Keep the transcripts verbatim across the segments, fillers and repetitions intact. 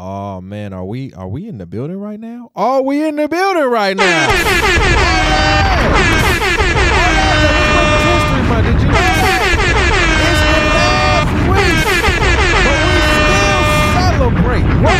Oh man, are we are we in the building right now? Are we in the building right now? Oh, yeah. Oh, yeah. Did you know that? It's the last week, but we still celebrate. What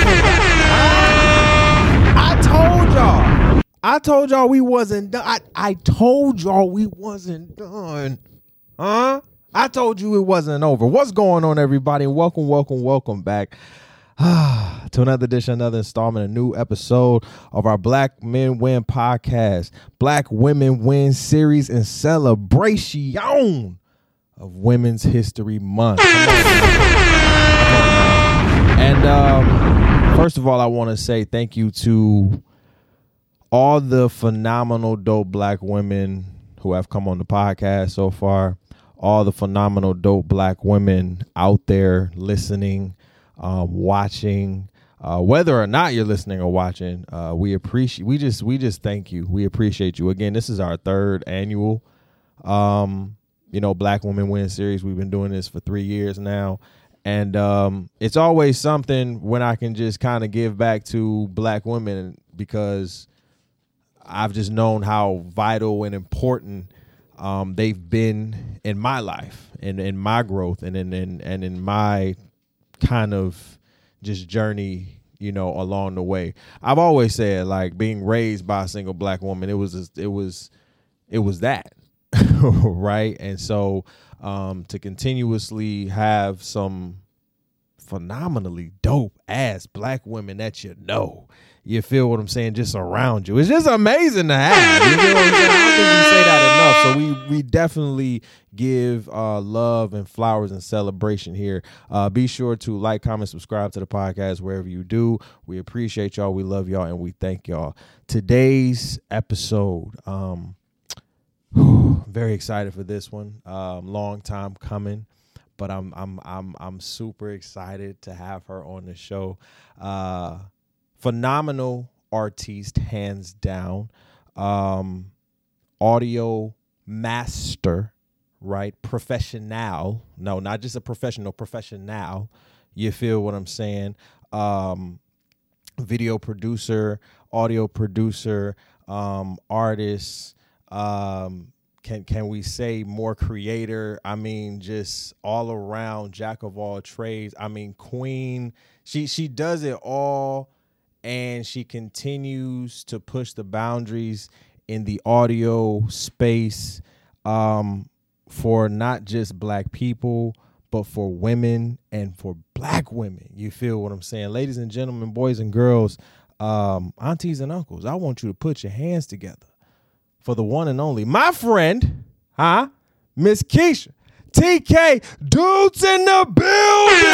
we talking about? Huh? I told y'all. I told y'all we wasn't done. I, I told y'all we wasn't done. Huh? I told you it wasn't over. What's going on, everybody? Welcome, welcome, welcome back to another edition, another installment, a new episode of our Black Men Win podcast, Black Women Win series in celebration of Women's History Month. Come on, Come on, and um, first of all, I want to say thank you to all the phenomenal, dope Black women who have come on the podcast so far. All the phenomenal, dope Black women out there listening, um, watching, uh, whether or not you're listening or watching, uh, we appreciate, we just, we just thank you. We appreciate you. Again, this is our third annual, um, you know, Black Women Win series. We've been doing this for three years now. And um, it's always something when I can just kind of give back to Black women, because I've just known how vital and important um, they've been in my life and in my growth and in, in and in my kind of just journey, you know, along the way. I've always said, like, being raised by a single Black woman, it was it was it was that. Right. And so um, to continuously have some phenomenally dope ass Black women that you know, you feel what I'm saying, just around you, it's just amazing to have. You feel what I'm saying? I don't think we say that enough. So we we definitely give uh, love and flowers and celebration here. Uh, be sure to like, comment, subscribe to the podcast wherever you do. We appreciate y'all. We love y'all, and we thank y'all. Today's episode, um, very excited for this one. Um, long time coming, but I'm I'm I'm I'm super excited to have her on the show. Uh, phenomenal artiste, hands down. Um, audio master, right? Professional. No, not just a professional, professional. You feel what I'm saying? Um, video producer, audio producer, um, artist. Um, can can we say more creator? I mean, just all around jack of all trades. I mean, queen. She she does it all, and she continues to push the boundaries in the audio space um, for not just Black people, but for women and for Black women. You feel what I'm saying? Ladies and gentlemen, boys and girls, um, aunties and uncles, I want you to put your hands together for the one and only, my friend, huh? Miss Keisha, T K, dudes in the building.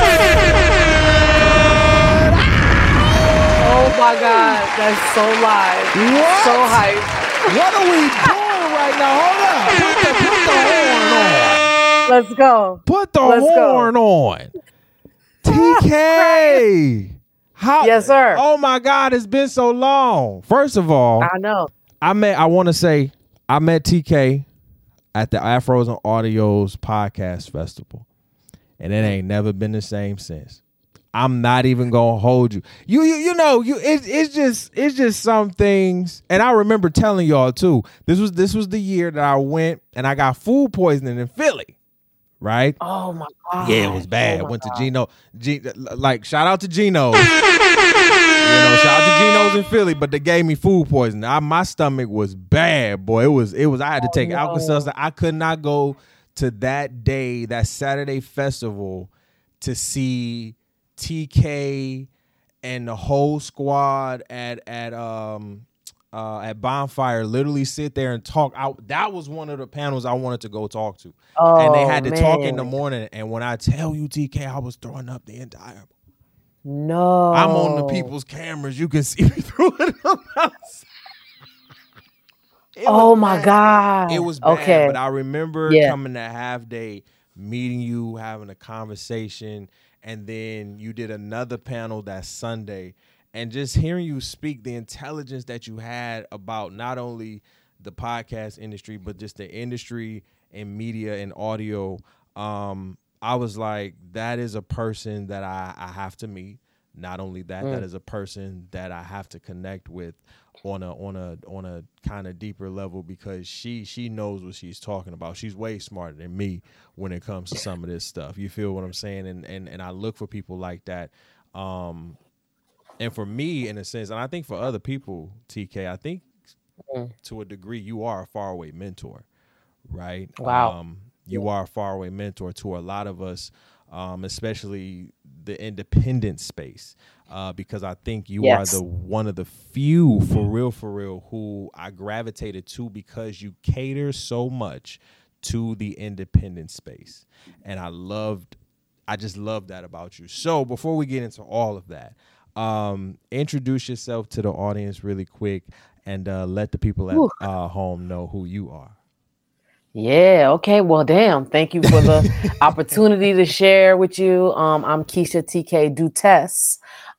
Oh my God, that's so live. What? So hype. What are we doing right now? Hold up. Put the, put the horn on. Let's go. Put the Let's horn go. on. T K. How, Yes, sir. Oh my God, it's been so long. First of all, I know. I met, I want to say, I met T K at the Afros and Audios podcast festival, and it ain't never been the same since. I'm not even gonna hold you. You, you, you know, you. It, it's just, it's just some things. And I remember telling y'all too. This was, this was the year that I went and I got food poisoning in Philly. Right? Oh my God. Yeah, it was bad. Oh Went God. to Gino. G, like shout out to Gino's. You know, shout out to Gino's in Philly, but they gave me food poisoning. I, my stomach was bad, boy. It was, it was. I had to take oh, no. Alka-Seltzer. I could not go to that day, that Saturday festival, to see T K and the whole squad at at um uh at Bonfire literally sit there and talk. I, that was one of the panels I wanted to go talk to, Oh, and they had to man. talk in the morning. And when I tell you, T K, I was throwing up the entire. No. I'm on the people's cameras. You can see me through it. It Oh was my bad. God. It was bad, Okay. but I remember Yeah. coming to half day, meeting you, having a conversation, and then you did another panel that Sunday, and just hearing you speak, the intelligence that you had about not only the podcast industry, but just the industry and media and audio. Um, I was like, that is a person that I, I have to meet. Not only that, Mm. that is a person that I have to connect with on a on a on a kind of deeper level, because she she knows what she's talking about. She's way smarter than me when it comes to some of this stuff. You feel what I'm saying? And and and I look for people like that. Um, and for me, in a sense, and I think for other people, T K, I think Mm. to a degree you are a faraway mentor, right? Wow. Um, you are a faraway mentor to a lot of us, um, especially the independent space, uh, because I think you Yes. are the one of the few, for real, for real, who I gravitated to because you cater so much to the independent space. And I loved, I just love that about you. So before we get into all of that, um, introduce yourself to the audience really quick, and uh, let the people at Whew. uh, home know who you are. Yeah. Okay. Well, damn. Thank you for the opportunity to share with you. Um, I'm Keisha T K Dutess,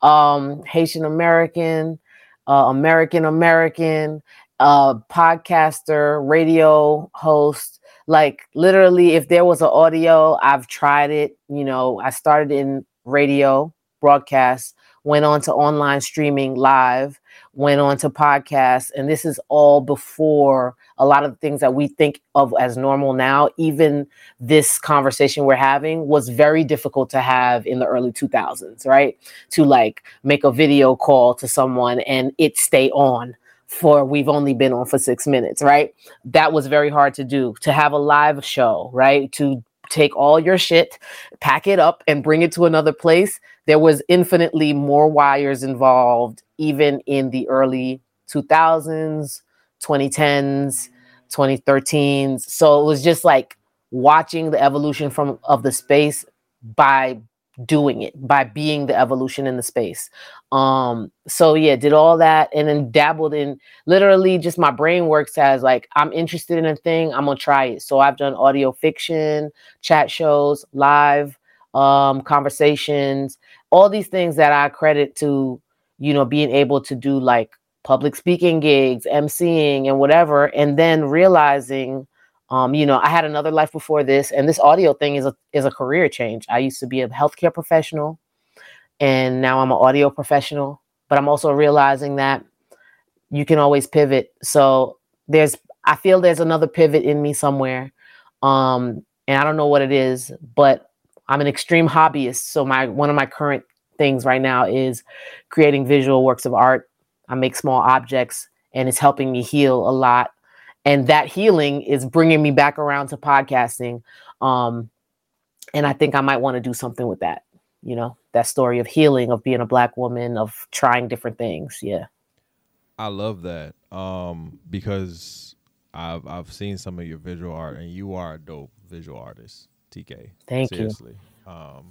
um, Haitian American, uh, American American, uh, podcaster, radio host. Like literally, if there was an audio, I've tried it. You know, I started in radio broadcast, went on to online streaming live, went on to podcasts, and this is all before a lot of the things that we think of as normal now. Even this conversation we're having was very difficult to have in the early two thousands, right? To like make a video call to someone and it stay on for, we've only been on for six minutes, right? That was very hard to do. To have a live show, right? To take all your shit, pack it up and bring it to another place. There was infinitely more wires involved, even in the early two thousands, twenty tens, twenty thirteens. So it was just like watching the evolution from of the space by doing it, by being the evolution in the space. Um, so yeah, did all that and then dabbled in, literally just my brain works as like, I'm interested in a thing, I'm gonna try it. So I've done audio fiction, chat shows, live um, conversations, all these things that I credit to, you know, being able to do like public speaking gigs, emceeing and whatever. And then realizing, um, you know, I had another life before this, and this audio thing is a, is a career change. I used to be a healthcare professional and now I'm an audio professional, but I'm also realizing that you can always pivot. So there's, I feel there's another pivot in me somewhere. Um, and I don't know what it is, but I'm an extreme hobbyist. So my, one of my current things right now is creating visual works of art. I make small objects and it's helping me heal a lot. And that healing is bringing me back around to podcasting. Um, and I think I might want to do something with that. You know, that story of healing, of being a Black woman, of trying different things. Yeah. I love that, um, because I've I've seen some of your visual art, and you are a dope visual artist, T K. Thank Seriously. you. Um,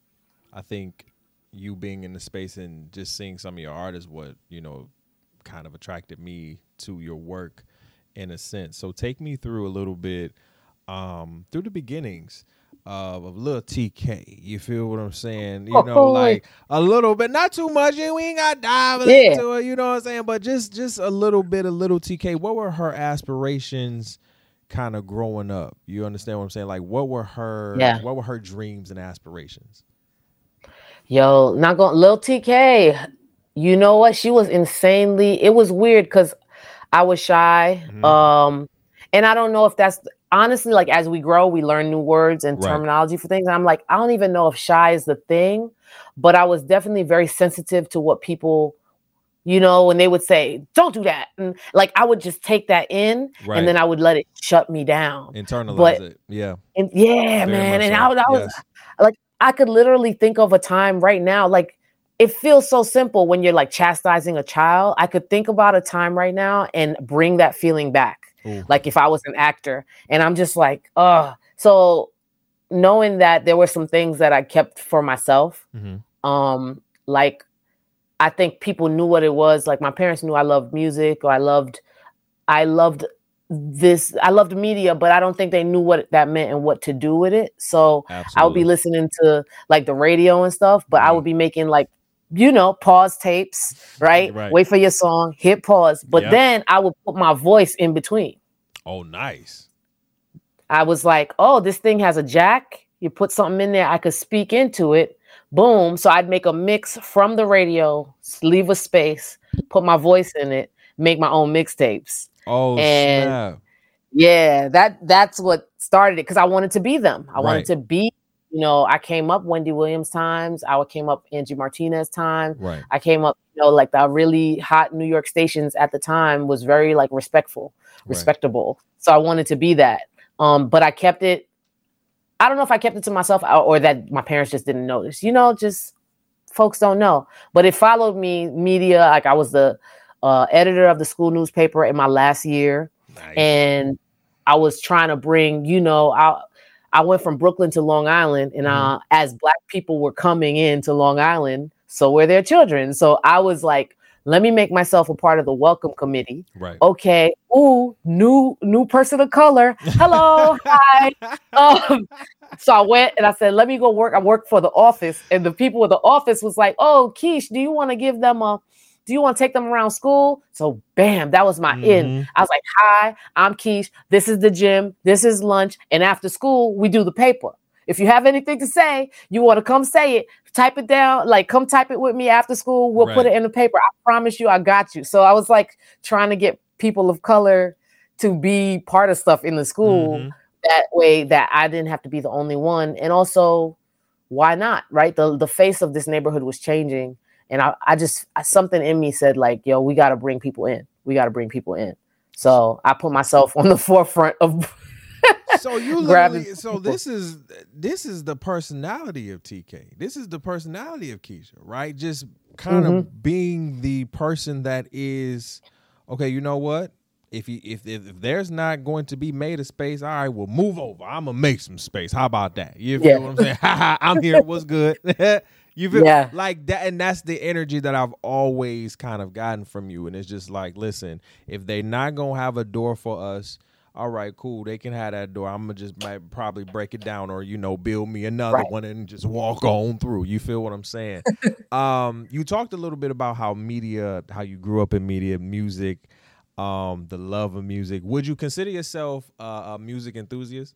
I think you being in the space and just seeing some of your art is what, you know, kind of attracted me to your work in a sense. So take me through a little bit, um, through the beginnings of, of little T K. You feel what I'm saying? You know, Oh, like a little bit, not too much, and we ain't got to dive Yeah. into it, you know what I'm saying? But just just a little bit of little T K. What were her aspirations kind of growing up? You understand what I'm saying? Like, what were her Yeah. what were her dreams and aspirations? Yo, not going, Lil T K, you know what? She was insanely, it was weird because I was shy. Mhm. Um, and I don't know if that's, honestly, like as we grow, we learn new words and Right. terminology for things. And I'm like, I don't even know if shy is the thing, but I was definitely very sensitive to what people, you know, when they would say, don't do that. And like, I would just take that in Right. and then I would let it shut me down. Internalize But- it. Yeah. And yeah, Very man. much And so. I was, I was Yes. like, I could literally think of a time right now. Like, it feels so simple when you're like chastising a child. I could think about a time right now and bring that feeling back. Ooh. Like if I was an actor and I'm just like, oh, so knowing that there were some things that I kept for myself, Mhm. um, like I think people knew what it was. Like my parents knew I loved music, or I loved, I loved this, I loved media, but I don't think they knew what that meant and what to do with it. So Absolutely. I would be listening to like the radio and stuff, but I would be making like, you know, pause tapes, right? Right. Wait for your song, hit pause. But Yep. then I would put my voice in between. Oh, nice. I was like, oh, this thing has a jack. You put something in there, I could speak into it. Boom. So I'd make a mix from the radio, leave a space, put my voice in it, make my own mixtapes. Oh, and snap. Yeah, that that's what started it, because I wanted to be them. I Right. wanted to be, you know, I came up Wendy Williams times. I came up Angie Martinez time. Right. I came up, you know, like the really hot New York stations at the time was very like respectful, Right. respectable. So I wanted to be that. Um, but I kept it. I don't know if I kept it to myself or, or that my parents just didn't notice. You know, just folks don't know. But it followed me, media. Like I was the uh, editor of the school newspaper in my last year. Nice. And I was trying to bring, you know, I I went from Brooklyn to Long Island, and Mhm. uh, as Black people were coming into Long Island, so were their children. So I was like, let me make myself a part of the welcome committee. Right. Okay. Ooh, new new person of color. Hello, hi. Um, so I went and I said, let me go work. I worked for the office, and the people with the office was like, oh, Keish, do you want to give them a do you want to take them around school? So bam, that was my in. Mhm. I was like, hi, I'm Keish. This is the gym. This is lunch. And after school, we do the paper. If you have anything to say, you want to come say it, type it down, like come type it with me after school. We'll put Right. it in the paper. I promise you, I got you. So I was like trying to get people of color to be part of stuff in the school. Mhm. That way that I didn't have to be the only one. And also, why not? Right? The the face of this neighborhood was changing. And I, I just I, something in me said like, yo, we got to bring people in. We got to bring people in. So I put myself on the forefront of So you grabbing literally, so people. this is this is the personality of T K. This is the personality of Keisha, right? Just kind Mhm. of being the person that is, okay, you know what? If you if, if if there's not going to be made a space, all right, well, move over. I'm gonna make some space. How about that? You feel Yeah. what I'm saying? Ha ha, I'm here. What's good? You feel Yeah. like that, and that's the energy that I've always kind of gotten from you. And it's just like, listen, if they not gonna have a door for us, all right, cool. They can have that door. I'm gonna just might probably break it down, or you know, build me another Right. one and just walk on through. You feel what I'm saying? um, you talked a little bit about how media, how you grew up in media, music, um, the love of music. Would you consider yourself uh, a music enthusiast?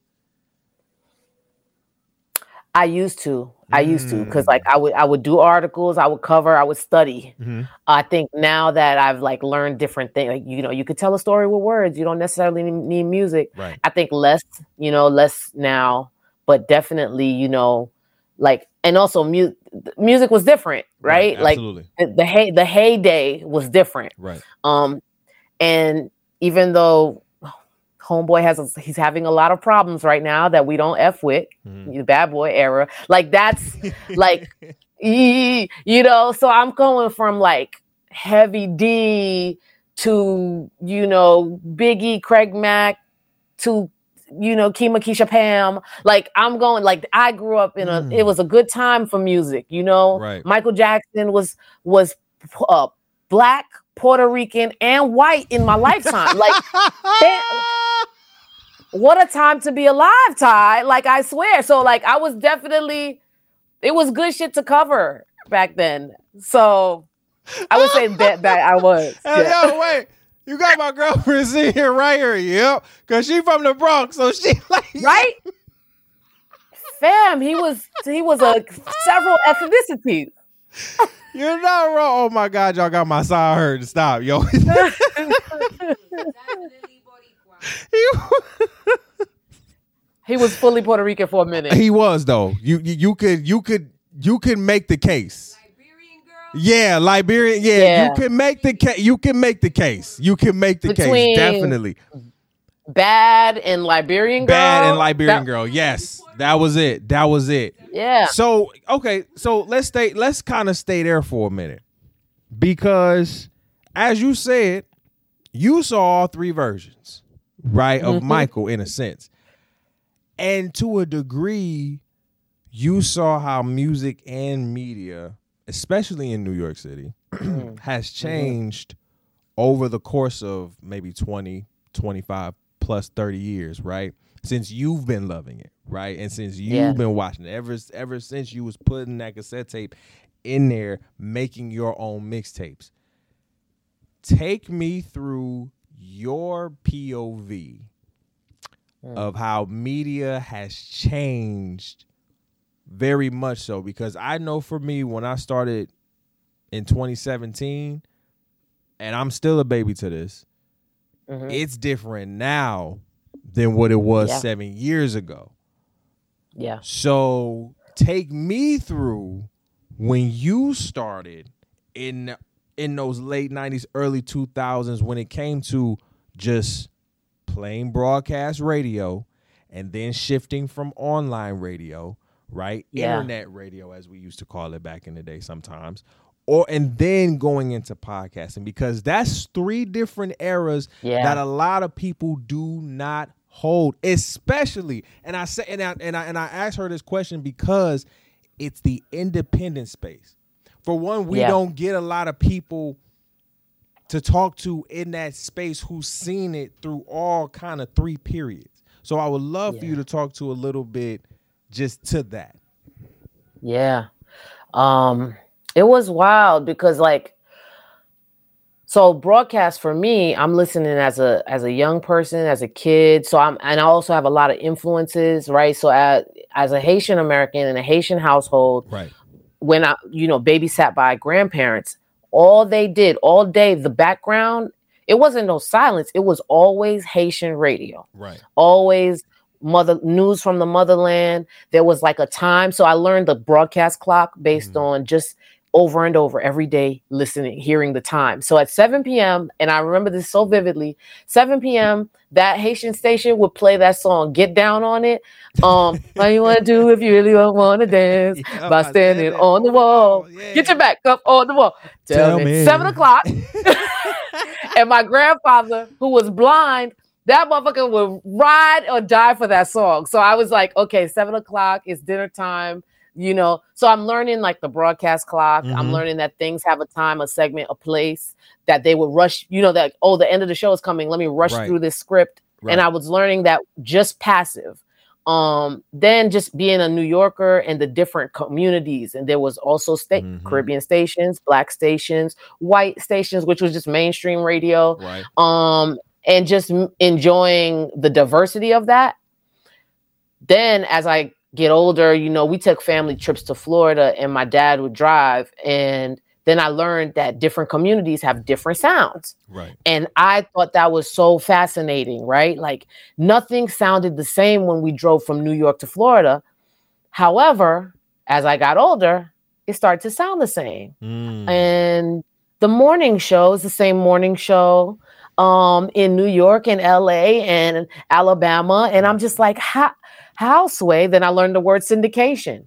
I used to. I used to because Mm. like I would I would do articles, I would cover, I would study. Mhm. I think now that I've like learned different things, like you know, you could tell a story with words. You don't necessarily need, need music. Right. I think less, you know, less now, but definitely, you know, like and also mu- music was different, right? Like Absolutely. the, the hey the heyday was different. Right. Um, and even though Homeboy has a, he's having a lot of problems right now that we don't F with, Mhm. the bad boy era. Like that's like ee, you know, so I'm going from like Heavy D to, you know, Biggie, Craig Mack to, you know, Kima Keisha Pam. Like I'm going like I grew up in a Mm. it was a good time for music, you know. Right. Michael Jackson was was uh, Black, Puerto Rican, and white in my lifetime. Like what a time to be alive, Ty. Like I swear. So like I was definitely it was good shit to cover back then. So I would say that that I was. Hey, Yeah. yo, wait. You got my girlfriend sitting here right here. Yep. Cause she from the Bronx. So she like Right? Fam, he was he was a several ethnicities. You're not wrong. Oh my God, y'all got my side hurt to stop, yo. he, He was fully Puerto Rican for a minute. he was though. You, you you could you could you could make the case. Liberian girl. Yeah, Liberian. Yeah, Yeah. you can make the case. You can make the case. You can make the Between case. Definitely. Bad and Liberian girl. Bad and Liberian That- girl. Yes, that was it. That was it. Yeah. So okay, so let's stay. Let's kind of stay there for a minute, because as you said, you saw all three versions, right, of Mhm. Michael in a sense, and to a degree, you saw how music and media, especially in New York City, has changed over the course of maybe twenty, twenty-five plus thirty years, right? Since you've been loving it, right? And since you've Yeah. been watching it, ever, ever since you was putting that cassette tape in there, making your own mixtapes. Take me through your P O V Mm. of how media has changed Very much so, because I know for me, when I started in twenty seventeen, and I'm still a baby to this, mm-hmm. it's different now than what it was yeah. seven years ago. Yeah. So take me through when you started in in those late nineties, early two thousands, when it came to just plain broadcast radio and then shifting from online radio, right? Yeah. Internet radio, as we used to call it back in the day sometimes, or and then going into podcasting, because that's three different eras yeah. that a lot of people do not hold, especially. And I say, and I, and I and I asked her this question because it's the independent space. For one, we yeah. don't get a lot of people to talk to in that space who's seen it through all kind of three periods. So I would love yeah. for you to talk to a little bit just to that. Yeah. Um, it was wild because, like, so broadcast for me, I'm listening as a as a young person, as a kid. So I'm and I also have a lot of influences, right? So as, as a Haitian American in a Haitian household, right. when I, you know, babysat by grandparents, all they did all day, the background, it wasn't no silence. It was always Haitian radio. Right. Always mother news from the motherland. There was like a time. So I learned the broadcast clock based mm. on just over and over every day, listening, hearing the time. So at seven p.m., and I remember this so vividly, seven p.m., that Haitian station would play that song, Get Down on It. Um, what you want to do if you really don't want to dance yeah, by standing on the wall. Yeah. Get your back up on the wall. Tell, Tell me. me. Seven o'clock. And my grandfather, who was blind, that motherfucker would ride or die for that song. So I was like, okay, seven o'clock, it's dinner time. You know, so I'm learning like the broadcast clock. Mm-hmm. I'm learning that things have a time, a segment, a place, that they would rush, you know, that, oh, the end of the show is coming. Let me rush right. through this script. Right. And I was learning that just passive. Um, then just being a New Yorker and the different communities. And there was also state mm-hmm. Caribbean stations, Black stations, white stations, which was just mainstream radio. Right. Um, and just m- enjoying the diversity of that. Then as I get older, you know, we took family trips to Florida and my dad would drive. And then I learned that different communities have different sounds. Right. And I thought that was so fascinating, right? Like nothing sounded the same when we drove from New York to Florida. However, as I got older, it started to sound the same. Mm. And the morning show is the same morning show um, in New York and L A and Alabama. And I'm just like, how? How, Sway? Then I learned the word syndication.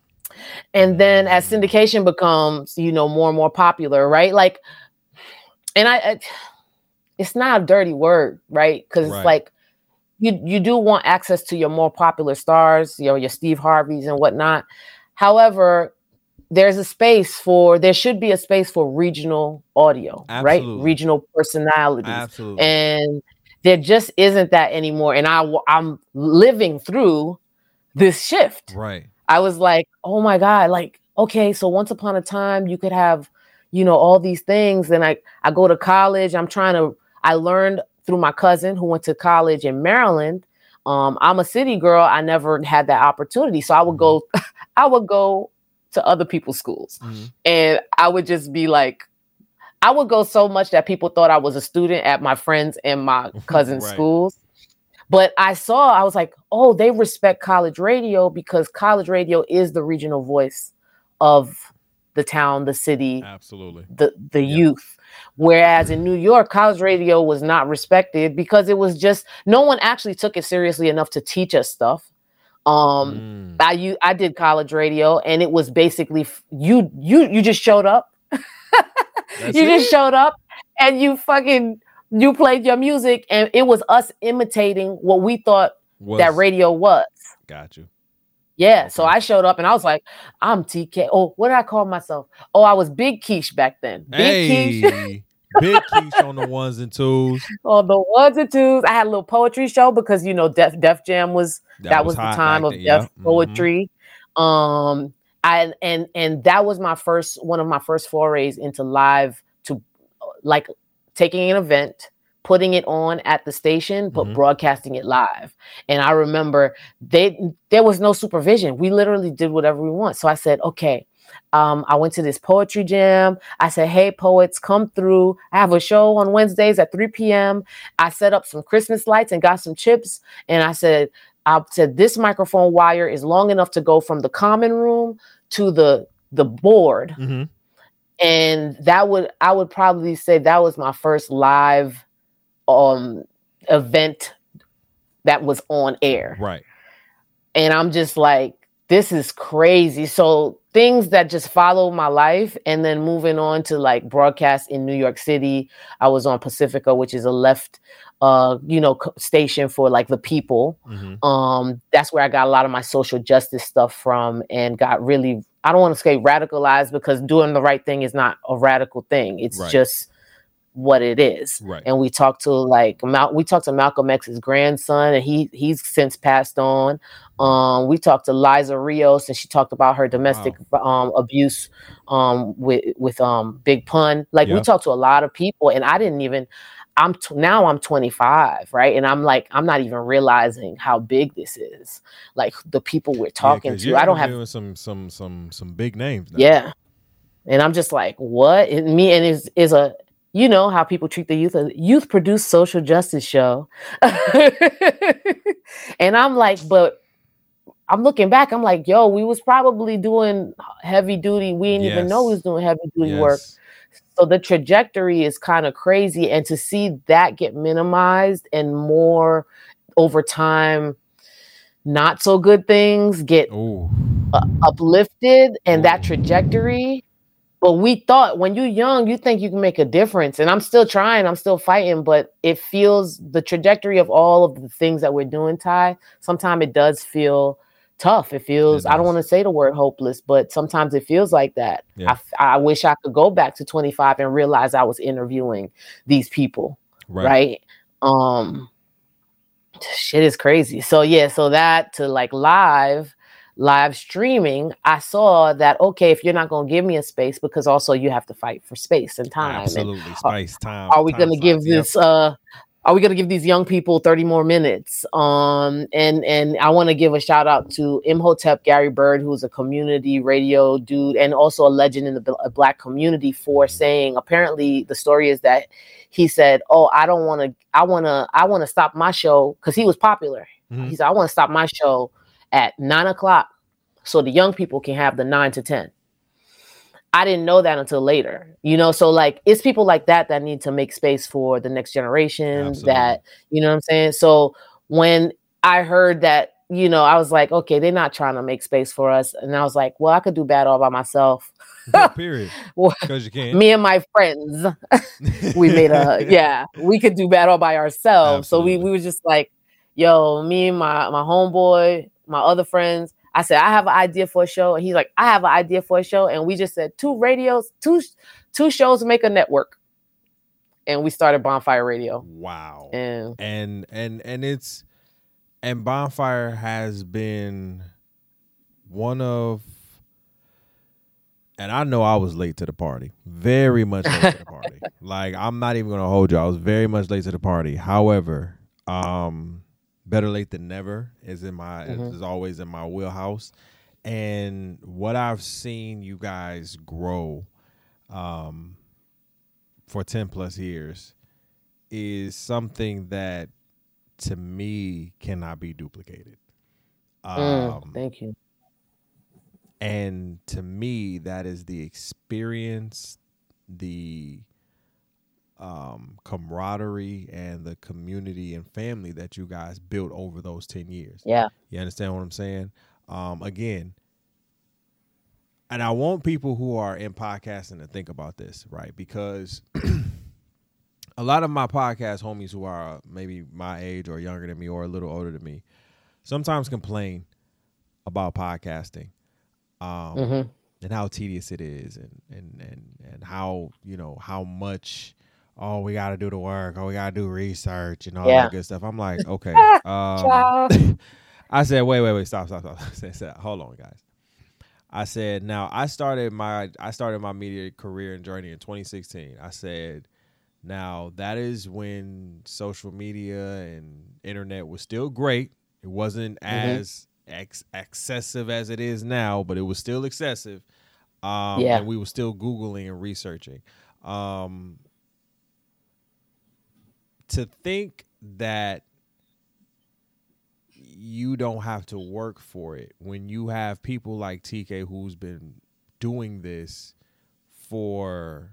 And then as syndication becomes, you know, more and more popular, right? Like, and I, I it's not a dirty word, right? Because right. it's like, you you do want access to your more popular stars, you know, your Steve Harveys and whatnot. However, there's a space for, there should be a space for regional audio, Absolutely. right? Regional personalities. Absolutely. And there just isn't that anymore. And I, I'm living through this shift. Right. I was like, oh my God, like, okay, so once upon a time you could have, you know, all these things. And I, I go to college. I'm trying to, I learned through my cousin who went to college in Maryland. Um, I'm a city girl. I never had that opportunity. So I would go, I would go to other people's schools mm-hmm. and I would just be like, I would go so much that people thought I was a student at my friends and my cousins' right. schools. But I saw, I was like, oh, they respect college radio because college radio is the regional voice of the town, the city, Absolutely. the, the yeah. youth. Whereas in New York, college radio was not respected because it was just, no one actually took it seriously enough to teach us stuff. Um, mm. I, I did college radio and it was basically, you, you, you just showed up. That's you it? just showed up and you fucking, you played your music and it was us imitating what we thought was, that radio was. Got you. Yeah. Okay. So I showed up and I was like, I'm T K. Oh, what did I call myself? Oh, I was Big Keish back then. Big hey, Keish. Big Keish on the ones and twos. On the ones and twos. I had a little poetry show because, you know, Def, Def Jam was, that, that was, was the time of then, Def yeah. poetry. Mm-hmm. Um, I, and and that was my first one of my first forays into live, to like taking an event, putting it on at the station, but Mhm. broadcasting it live. And I remember they there was no supervision. We literally did whatever we want. So I said, okay. Um, I went to this poetry jam. I said, hey, poets, come through. I have a show on Wednesdays at three p.m. I set up some Christmas lights and got some chips. And I said, I said, this microphone wire is long enough to go from the common room to the the board. Mm-hmm. And that would, I would probably say that was my first live um, event that was on air. Right. And I'm just like, this is crazy. So things that just follow my life, and then moving on to like broadcast in New York City. I was on Pacifica, which is a left, uh, you know, station for like the people. Mm-hmm. Um, that's where I got a lot of my social justice stuff from, and got really, I don't want to say radicalized, because doing the right thing is not a radical thing. It's right. just what it is. Right. And we talked to like Mal- we talked to Malcolm X's grandson, and he he's since passed on. Um, we talked to Liza Rios, and she talked about her domestic wow. um, abuse um, with with um, Big Pun. Like yep. we talked to a lot of people, and I didn't even. I'm t- now I'm twenty-five, right? And I'm like, I'm not even realizing how big this is. Like the people we're talking yeah, to. I don't have some some some some big names now. Yeah, and I'm just like, what? And me and is is a. You know how people treat the youth, a youth produced social justice show. And I'm like, but I'm looking back, I'm like, yo, we was probably doing heavy duty. We didn't yes. even know we was doing heavy duty yes. work. So the trajectory is kind of crazy. And to see that get minimized and more over time, not so good things get uh, uplifted, and Ooh. that trajectory. But we thought when you're young, you think you can make a difference. And I'm still trying, I'm still fighting, but it feels the trajectory of all of the things that we're doing, Ty, sometimes it does feel tough. It feels, it I don't want to say the word hopeless, but sometimes it feels like that. Yeah. I, I wish I could go back to twenty-five and realize I was interviewing these people. Right. right? Um, shit is crazy. So yeah, so that to like live, live streaming, I saw that, okay, if you're not going to give me a space, because also you have to fight for space and time. Absolutely. And space, time. Are we time going to give this, yep. uh, are we going to give these young people thirty more minutes? Um, and, and I want to give a shout out to Imhotep Gary Bird, who's a community radio dude and also a legend in the Black community, for saying, apparently the story is that he said, oh, I don't want to, I want to, I want to stop my show, because he was popular. Mm-hmm. He said, I want to stop my show at nine o'clock so the young people can have the nine to ten. I didn't know that until later, you know? So like, it's people like that that need to make space for the next generation. Absolutely. That, you know what I'm saying? So when I heard that, you know, I was like, okay, they're not trying to make space for us. And I was like, well, I could do bad all by myself. Period. Because you can. Me and my friends, we made a, yeah, we could do bad all by ourselves. Absolutely. So we, we were just like, yo, me and my, my homeboy, my other friends, I said, I have an idea for a show. And he's like, I have an idea for a show. And we just said two radios, two, two shows make a network. And we started Bonfire Radio. Wow. And, and, and, and it's, and Bonfire has been one of, and I know I was late to the party, very much late to the party. Like, I'm not even going to hold you. I was very much late to the party. However, um, better late than never is in my mm-hmm. is always in my wheelhouse. And what I've seen you guys grow um, for ten plus years is something that to me cannot be duplicated. Um, mm, thank you. And to me, that is the experience, the Um, camaraderie, and the community and family that you guys built over those ten years. Yeah. You understand what I'm saying? Um, again, and I want people who are in podcasting to think about this, right? Because a lot of my podcast homies who are maybe my age or younger than me or a little older than me sometimes complain about podcasting. Um, mm-hmm. and how tedious it is, and, and, and, and how, you know, how much, oh, we got to do the work, oh, we got to do research and all yeah. that good stuff. I'm like, okay. Um, I said, wait, wait, wait, stop, stop, stop. I said, said, hold on, guys. I said, now I started my I started my media career and journey in twenty sixteen. I said, Now, that is when social media and internet was still great. It wasn't mm-hmm. as ex- excessive as it is now, but it was still excessive. Um, yeah. And we were still Googling and researching. Um, to think that you don't have to work for it when you have people like T K who's been doing this for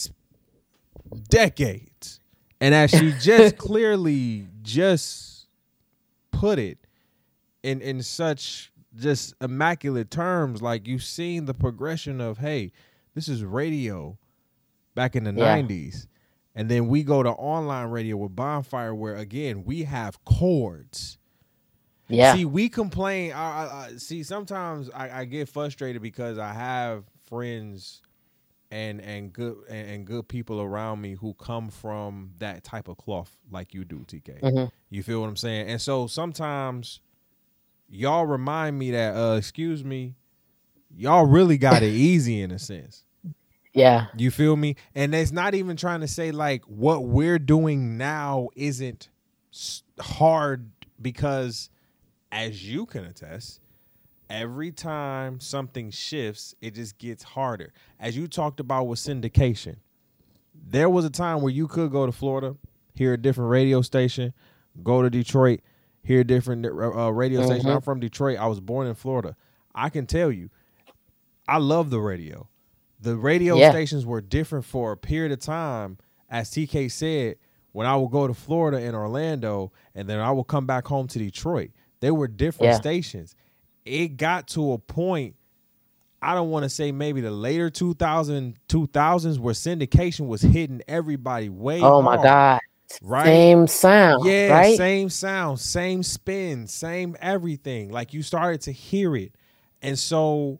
decades. And as she just clearly just put it in, in such just immaculate terms, like you've seen the progression of, hey, this is radio back in the yeah. nineties. And then we go to online radio with Bonfire where, again, we have chords. Yeah. See, we complain. I, I, I, see, sometimes I, I get frustrated because I have friends and and good and, and good people around me who come from that type of cloth like you do, T K. Mm-hmm. You feel what I'm saying? And so sometimes y'all remind me that, uh, excuse me, y'all really got it easy in a sense. Yeah. You feel me? And it's not even trying to say like what we're doing now isn't hard because, as you can attest, every time something shifts, it just gets harder. As you talked about with syndication, there was a time where you could go to Florida, hear a different radio station, go to Detroit, hear a different uh, radio mm-hmm. station. I'm from Detroit. I was born in Florida. I can tell you, I love the radio. The radio yeah. stations were different for a period of time. As T K said, when I would go to Florida and Orlando, and then I would come back home to Detroit, they were different yeah. stations. It got to a point, I don't want to say maybe the later two thousands where syndication was hitting everybody way Oh, hard, my God. Right? Same sound, yeah, right? same sound, same spin, same everything. Like you started to hear it. And so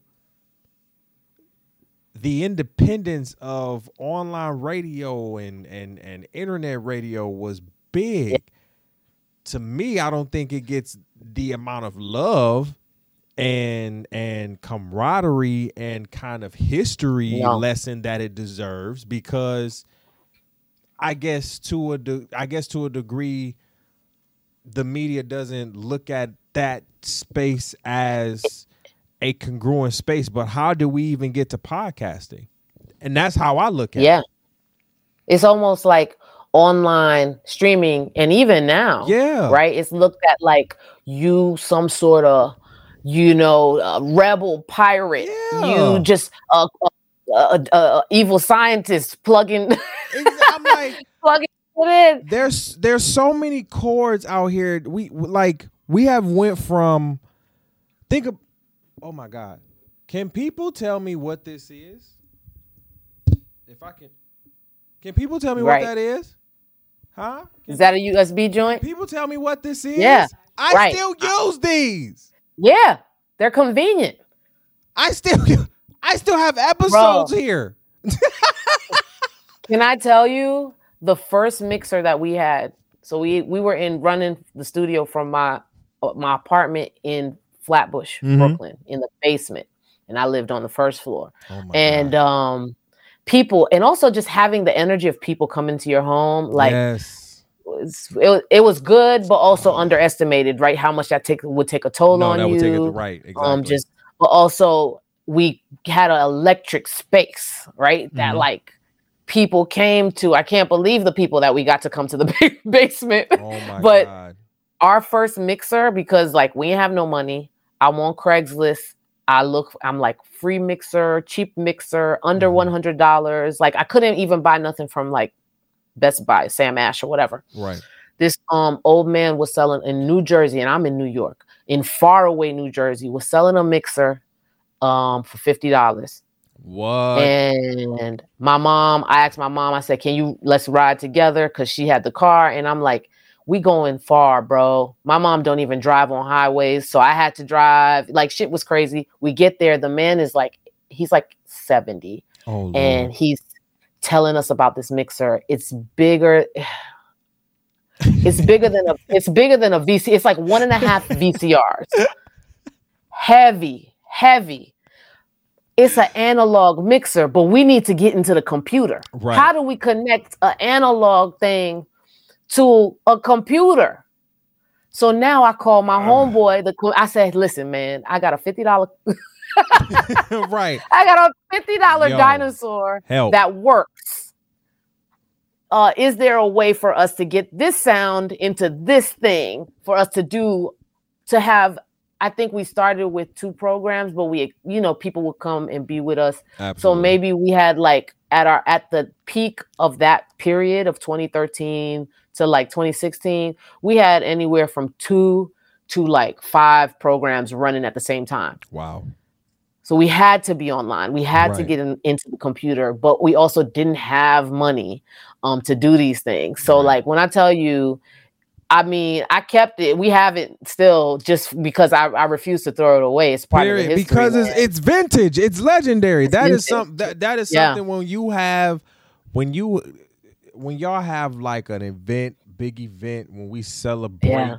the independence of online radio and, and, and internet radio was big. Yeah. To me, I don't think it gets the amount of love and and camaraderie and kind of history no. lesson that it deserves, because I guess to a de- I guess to a degree, the media doesn't look at that space as a congruent space. But how do we even get to podcasting? And that's how I look at yeah. it. It's almost like online streaming, and even now, yeah, right? It's looked at like you some sort of, you know, uh, rebel pirate. Yeah. You just a uh, uh, uh, uh, evil scientist plugging. I'm like plugging it in. There's there's so many chords out here. We like we have went from think of. Oh my God, can people tell me what this is? If I can, can people tell me right. what that is? Huh? Can is that a U S B joint? People tell me what this is. Yeah, I right. still use these. Yeah, they're convenient. I still, I still have episodes Bro. here. Can I tell you the first mixer that we had? So we we were in running the studio from my my apartment in Flatbush, mm-hmm. Brooklyn, in the basement, and I lived on the first floor. Oh my and God. um. People, and also just having the energy of people come into your home, like yes. it, it was good, but also underestimated, right? How much that take would take a toll no, on that you, would take it, right? Exactly. Um, just, but also we had an electric space, right? Mm-hmm. That like people came to. I can't believe the people that we got to come to the basement. Oh my but God. Our first mixer, because like we have no money. I'm on Craigslist. I look, I'm like free mixer, cheap mixer, under one hundred dollars. Like I couldn't even buy nothing from like Best Buy, Sam Ash or whatever. Right. This um old man was selling in New Jersey, and I'm in New York, in faraway New Jersey, was selling a mixer um for fifty dollars. What? And my mom, I asked my mom, I said, can you, let's ride together? Cause she had the car. And I'm like, we going far, bro. My mom don't even drive on highways. So I had to drive. Like shit was crazy. We get there. The man is like, he's like seventy. Oh, Lord. And he's telling us about this mixer. It's bigger. It's bigger than a, it's bigger than a V C. It's like one and a half V C Rs. Heavy, heavy. it's an analog mixer, but we need to get into the computer. Right. How do we connect an analog thing to a computer? So now I call my homeboy. The I said, listen, man, I got a fifty dollars. Right. I got a fifty dollars dinosaur help. that works. Uh, is there a way for us to get this sound into this thing for us to do, to have, I think we started with two programs, but we, you know, people would come and be with us. Absolutely. So maybe we had like at our, at the peak of that period of twenty thirteen to like twenty sixteen, we had anywhere from two to like five programs running at the same time. Wow. So we had to be online. We had Right. to get in, into the computer, but we also didn't have money um, to do these things. So Right. like when I tell you, I mean, I kept it. We have it still just because I, I refuse to throw it away. It's part Period. of the history. Because it's, it's vintage. It's legendary. It's That vintage. is something that, that is Yeah. something when you have when you when y'all have like an event, big event, when we celebrate Yeah.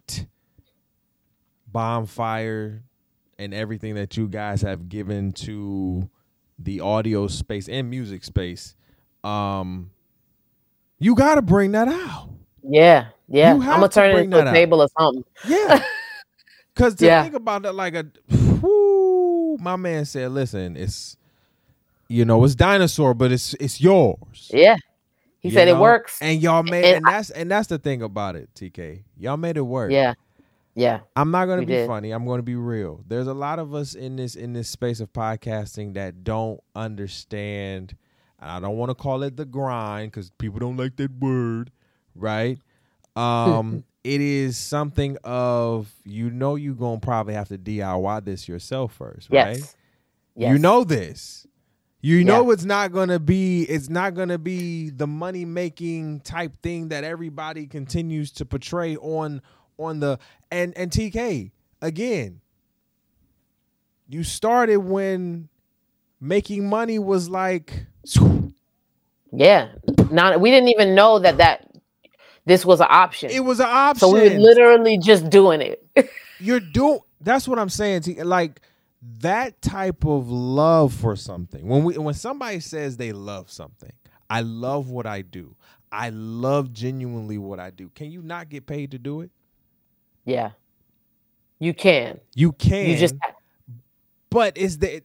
Bonfire and everything that you guys have given to the audio space and music space, um, you got to bring that out. Yeah. Yeah. You I'm have going to to turn it bring into a that out. table or something. Yeah. Because to Yeah. think about that, like a, whoo, my man said, listen, it's, you know, it's dinosaur, but it's it's yours. Yeah. He You said know? it works. And y'all made, And and that's and that's the thing about it, T K. Y'all made it work. Yeah. Yeah. I'm not gonna We be did. funny. I'm gonna be real. There's a lot of us in this in this space of podcasting that don't understand. And I don't want to call it the grind because people don't like that word, right? Um, it is something of, you know, you're gonna probably have to D I Y this yourself first, right? Yes. Yes. You know this. You know Yeah. it's not gonna be it's not gonna be the money making type thing that everybody continues to portray on on the and and T K again. You started when making money was like Yeah. Not, we didn't even know that that this was an option. it was an option. So we were literally just doing it. You're doing that's what I'm saying to like that type of love for something. When we when somebody says they love something, I love what I do. I love genuinely what I do. Can you not get paid to do it? Yeah. You can. You can. You just but is the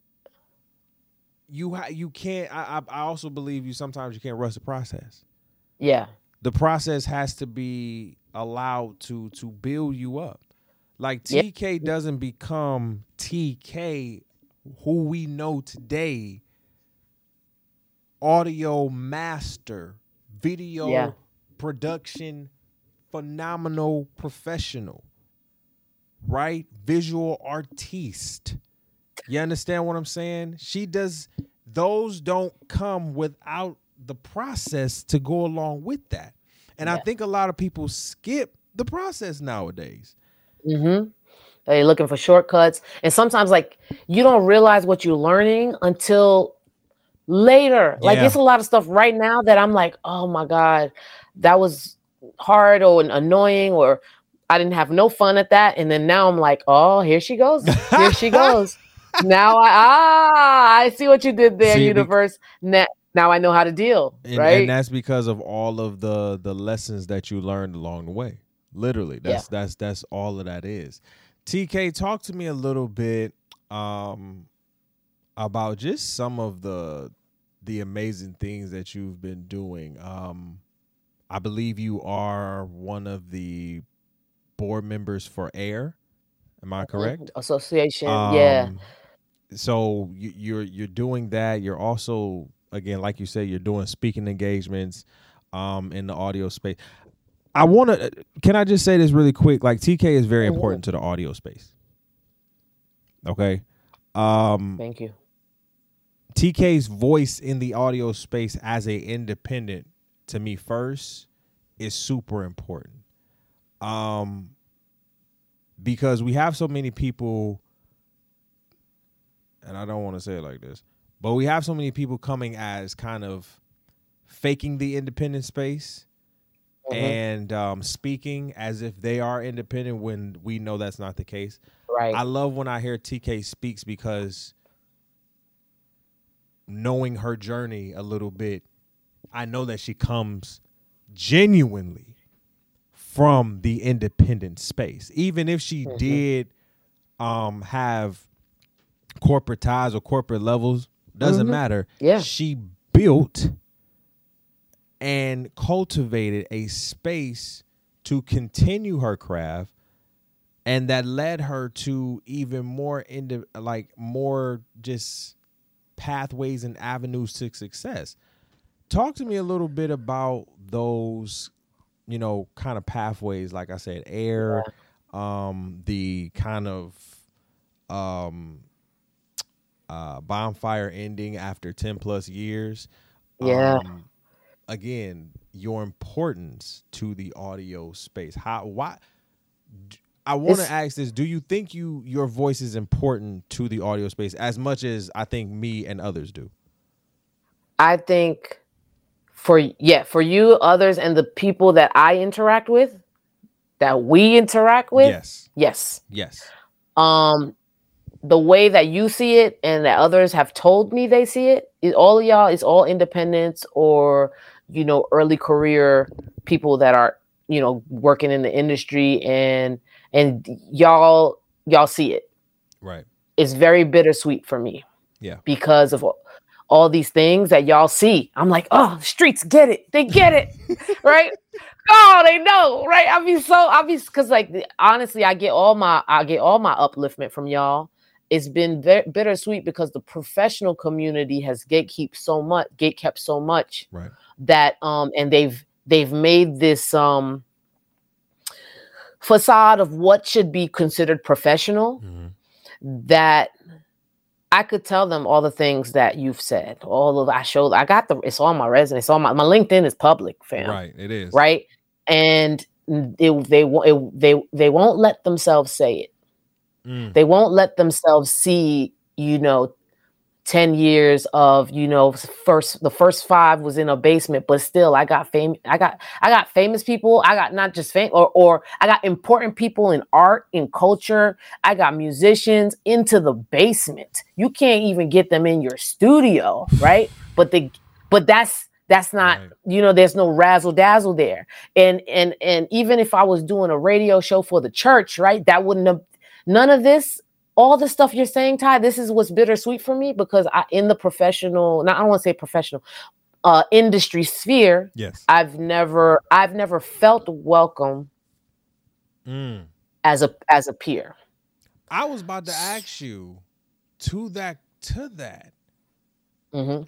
you ha- you can't I I I also believe you sometimes you can't rush the process. yeah. The process has to be allowed to to build you up. Like Yeah. T K doesn't become T K, who we know today, audio master, video Yeah. production, phenomenal professional, right? Visual artiste. You understand what I'm saying? She does, those don't come without the process to go along with that. And I Yeah. think a lot of people skip the process nowadays. Mm-hmm. They're looking for shortcuts. And sometimes like you don't realize what you're learning until later. Like Yeah. there's a lot of stuff right now that I'm like, oh my God, that was hard or annoying, or I didn't have no fun at that. And then now I'm like, oh, here she goes. Here she goes. Now I ah, I see what you did there, See, be- universe. Now, now I know how to deal. And, right. and that's because of all of the the lessons that you learned along the way. Literally, that's Yeah. that's that's all of that is. T K, talk to me a little bit um, about just some of the the amazing things that you've been doing. Um, I believe you are one of the board members for AIR. Am I correct? Association. yeah. Um, So you, you're you're doing that. You're also, again, like you said, you're doing speaking engagements um, in the audio space. I want to. Can I just say this really quick? Like T K is very Mhm. important to the audio space. Okay. Um, Thank you. T K's voice in the audio space as a independent, to me first, is super important. Um, because we have so many people, and I don't want to say it like this, but we have so many people coming as kind of faking the independent space Mhm. and um, speaking as if they are independent when we know that's not the case. Right. I love when I hear T K speaks because knowing her journey a little bit, I know that she comes genuinely from the independent space. Even if she mm-hmm. did um, have corporate ties or corporate levels, doesn't mm-hmm. matter. Yeah. She built and cultivated a space to continue her craft, and that led her to even more into like more just pathways and avenues to success. Talk to me a little bit about those, you know, kind of pathways. Like I said, Air, um, the kind of um, uh, bonfire ending after ten plus years. Yeah. Um, again, your importance to the audio space. How? Why? I want to ask this: do you think you your voice is important to the audio space as much as I think me and others do? I think for yeah, for you, others, and the people that I interact with, that we interact with, yes, yes, yes. Um, the way that you see it and that others have told me they see it, is all of y'all is all independents or, you know, early career people that are, you know, working in the industry, and and y'all y'all see it. Right. It's very bittersweet for me. Yeah. Because of all, all these things that y'all see. I'm like, oh, the streets get it. They get it. Right? Oh, they know, right? I mean, so I mean, because like honestly, I get all my I get all my upliftment from y'all. It's been very bittersweet because the professional community has gatekept so much, gatekept so much, right? That um, and they've they've made this um facade of what should be considered professional. Mm-hmm. That I could tell them all the things that you've said. All of I showed, I got the, it's on my resume. It's on my, my LinkedIn is public, fam. Right, it is. Right, and it, they it, they they won't let themselves say it. Mm. They won't let themselves see, you know, ten years of, you know, first the first five was in a basement, but still I got fame. I got I got famous people. I got not just fame or or I got important people in art, in culture. I got musicians into the basement. You can't even get them in your studio, right? But the but that's that's not, right. You know, there's no razzle dazzle there. And and and even if I was doing a radio show for the church, right, that wouldn't have none of this. All the stuff you're saying, Ty, this is what's bittersweet for me because I, in the professional, not I don't want to say professional, uh, industry sphere, yes, I've never, I've never felt welcome mm. as a as a peer. I was about to ask you to that to that. Mm-hmm.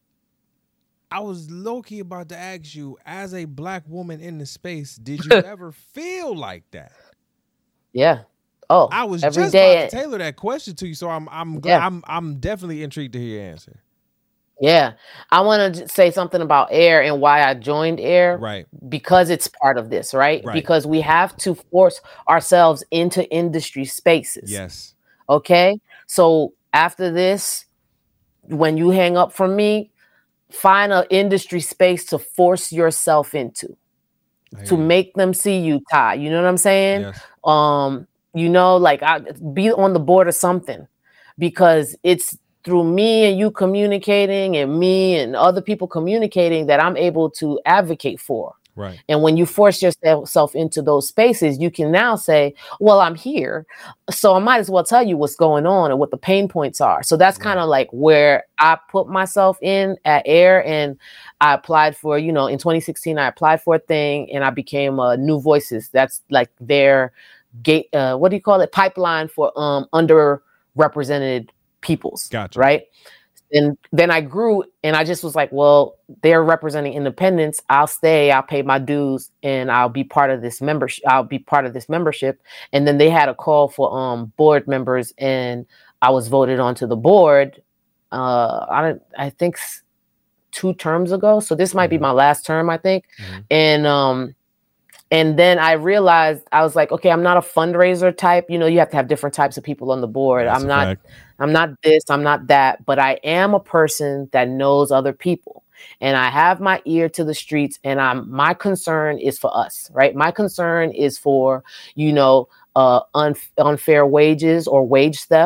I was low key about to ask you, as a black woman in the space, did you ever feel like that? Yeah. Oh, I was every just day. about to tailor that question to you, so I'm I'm glad, yeah. I'm I'm definitely intrigued to hear your answer. Yeah, I want to say something about Air and why I joined Air. Right. Because it's part of this, right? Right. Because we have to force ourselves into industry spaces. Yes. Okay. So after this, when you hang up from me, find an industry space to force yourself into, to make them see you, Ty. You know what I'm saying? Yes. Um. You know, like I be on the board of something, because it's through me and you communicating and me and other people communicating that I'm able to advocate for. Right. And when you force yourself into those spaces, you can now say, well, I'm here, so I might as well tell you what's going on and what the pain points are. So that's right. Kind of like where I put myself in at Air, and I applied for, you know, in twenty sixteen, I applied for a thing and I became a New Voices. That's like their gate, uh, what do you call it? Pipeline for um underrepresented peoples. Gotcha. Right. And then I grew and I just was like, well, they're representing independence. I'll stay, I'll pay my dues, and I'll be part of this membership. I'll be part of this membership. And then they had a call for um board members, and I was voted onto the board. Uh, I don't, I think two terms ago. So this might mm-hmm. be my last term, I think. Mm-hmm. And um. And then I realized, I was like, okay, I'm not a fundraiser type. You know, you have to have different types of people on the board. That's I'm not, fact. I'm not this, I'm not that, but I am a person that knows other people. And I have my ear to the streets, and I'm, my concern is for us, right? My concern is for, you know, uh, un, unfair wages or wage theft.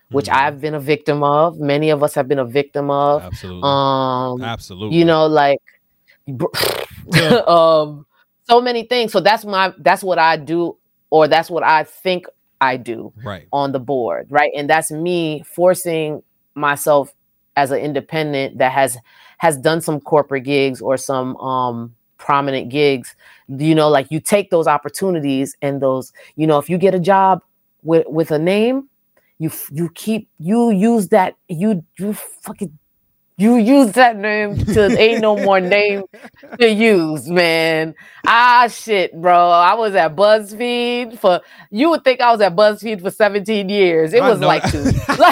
which Mhm. I've been a victim of. Many of us have been a victim of. Absolutely. Um, Absolutely. you know, like Yeah. um, so many things. So that's my that's what I do, or that's what I think I do Right. on the board, right? And that's me forcing myself as an independent that has has done some corporate gigs or some um prominent gigs. You know, like you take those opportunities and those, you know, if you get a job with with a name, you you keep you use that you you fucking you use that name till ain't no more name to use, man. Ah, shit, bro. I was at BuzzFeed for, you would think I was at BuzzFeed for seventeen years. It I was know. like two.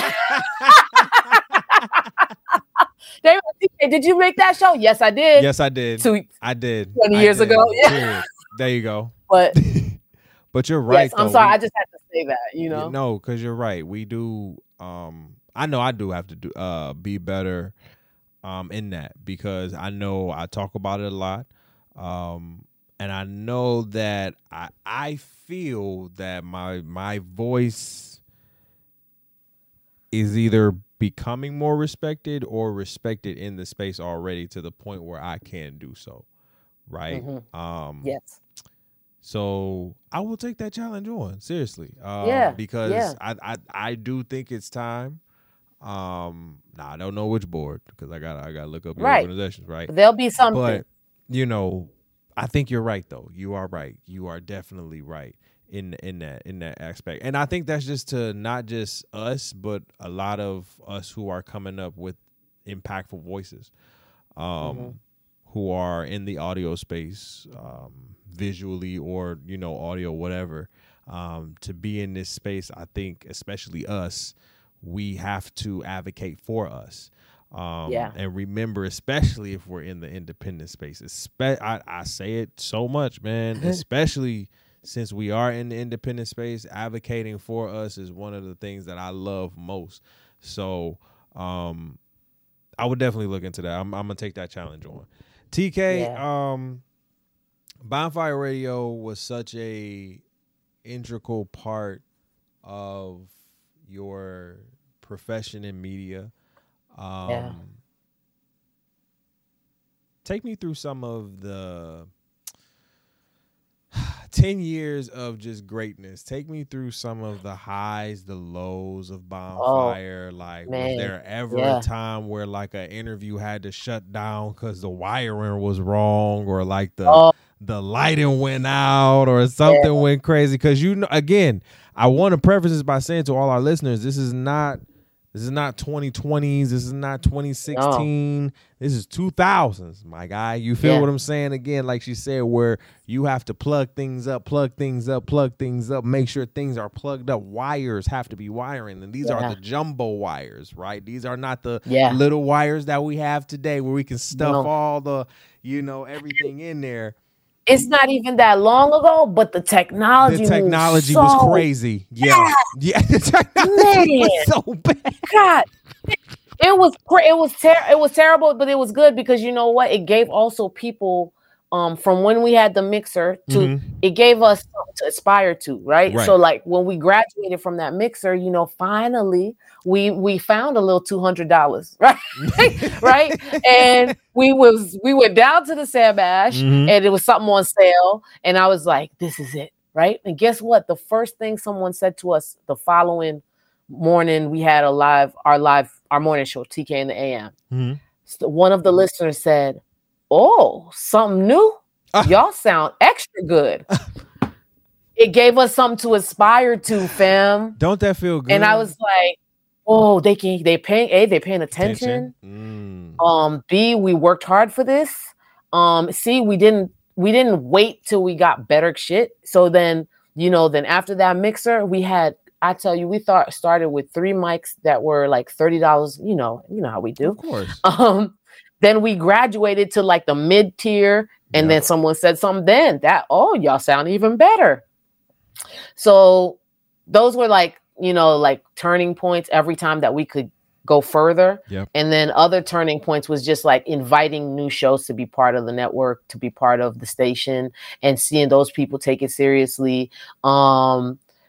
They were like, "T K, did you make that show?" Yes, I did. Yes, I did. Two, I did. twenty I years did. ago. Yeah. Period. There you go. But But you're right. yes, I'm though. sorry. We- I just had to say that, you know? No, because you're right. We do. Um, I know I do have to do uh be better um in that, because I know I talk about it a lot. Um, and I know that I I feel that my my voice is either becoming more respected or respected in the space already, to the point where I can do so. Right. Mhm. Um Yes. So I will take that challenge on, seriously. Um, Yeah, because yeah. I, I I do think it's time. Um, now I don't know which board, because I got I got to look up your Right. organizations, right? There'll be something. But you know, I think you're right though. You are right. You are definitely right in in that in that aspect. And I think that's just to not just us, but a lot of us who are coming up with impactful voices. Um Mhm. who are in the audio space, um, visually or, you know, audio, whatever, um, to be in this space. I think, especially us, we have to advocate for us. Um, Yeah. And remember, especially if we're in the independent space, espe- I, I say it so much, man, especially since we are in the independent space, advocating for us is one of the things that I love most. So um, I would definitely look into that. I'm, I'm going to take that challenge on. T K, Yeah. um, Bonfire Radio was such a integral part of your profession in media. Um, Yeah. Take me through some of the ten years of just greatness. Take me through some of the highs, the lows of Bonfire. Oh, like, man. Was there ever yeah. a time where like an interview had to shut down because the wiring was wrong, or like the oh. the lighting went out, or something yeah. went crazy? Because, you know, again, I want to preface this by saying to all our listeners, this is not this is not twenty twenties. This is not twenty sixteen. No. This is two thousands, my guy. You feel yeah. what I'm saying? Again, like she said, where you have to plug things up, plug things up, plug things up, make sure things are plugged up. Wires have to be wiring, and these yeah. are the jumbo wires, right? These are not the yeah. little wires that we have today where we can stuff no. all the, you know, everything in there. It's not even that long ago, but the technology The technology so was crazy. Yeah. bad. Yeah. The technology Man. was so bad. God. It was it was ter- it was terrible, but it was good because, you know what? It gave also people um from when we had the mixer to mm-hmm. it gave us something to aspire to, right? right? So like when we graduated from that mixer, you know, finally we we found a little two hundred dollars, right? right? And we was we went down to the Sam Ash mm-hmm. and it was something on sale, and I was like, this is it, right? And guess what? The first thing someone said to us the following morning, we had a live our live our morning show, T K in the A M. Mm-hmm. So one of the listeners said, "Oh, something new? Uh, Y'all sound extra good." It gave us something to aspire to, fam. Don't that feel good? And I was like, "Oh, they can they paying A, they paying attention. attention. Mm. Um, B, we worked hard for this. Um, C, we didn't we didn't wait till we got better shit. So then, you know, then after that mixer, we had." I tell you, we thought started with three mics that were like thirty dollars. You know, you know how we do. Of course. Um, then we graduated to like the mid tier, and yep. then someone said something. Then that, oh, y'all sound even better. So those were like, you know, like turning points every time that we could go further. Yep. And then other turning points was just like inviting new shows to be part of the network, to be part of the station, and seeing those people take it seriously. Um,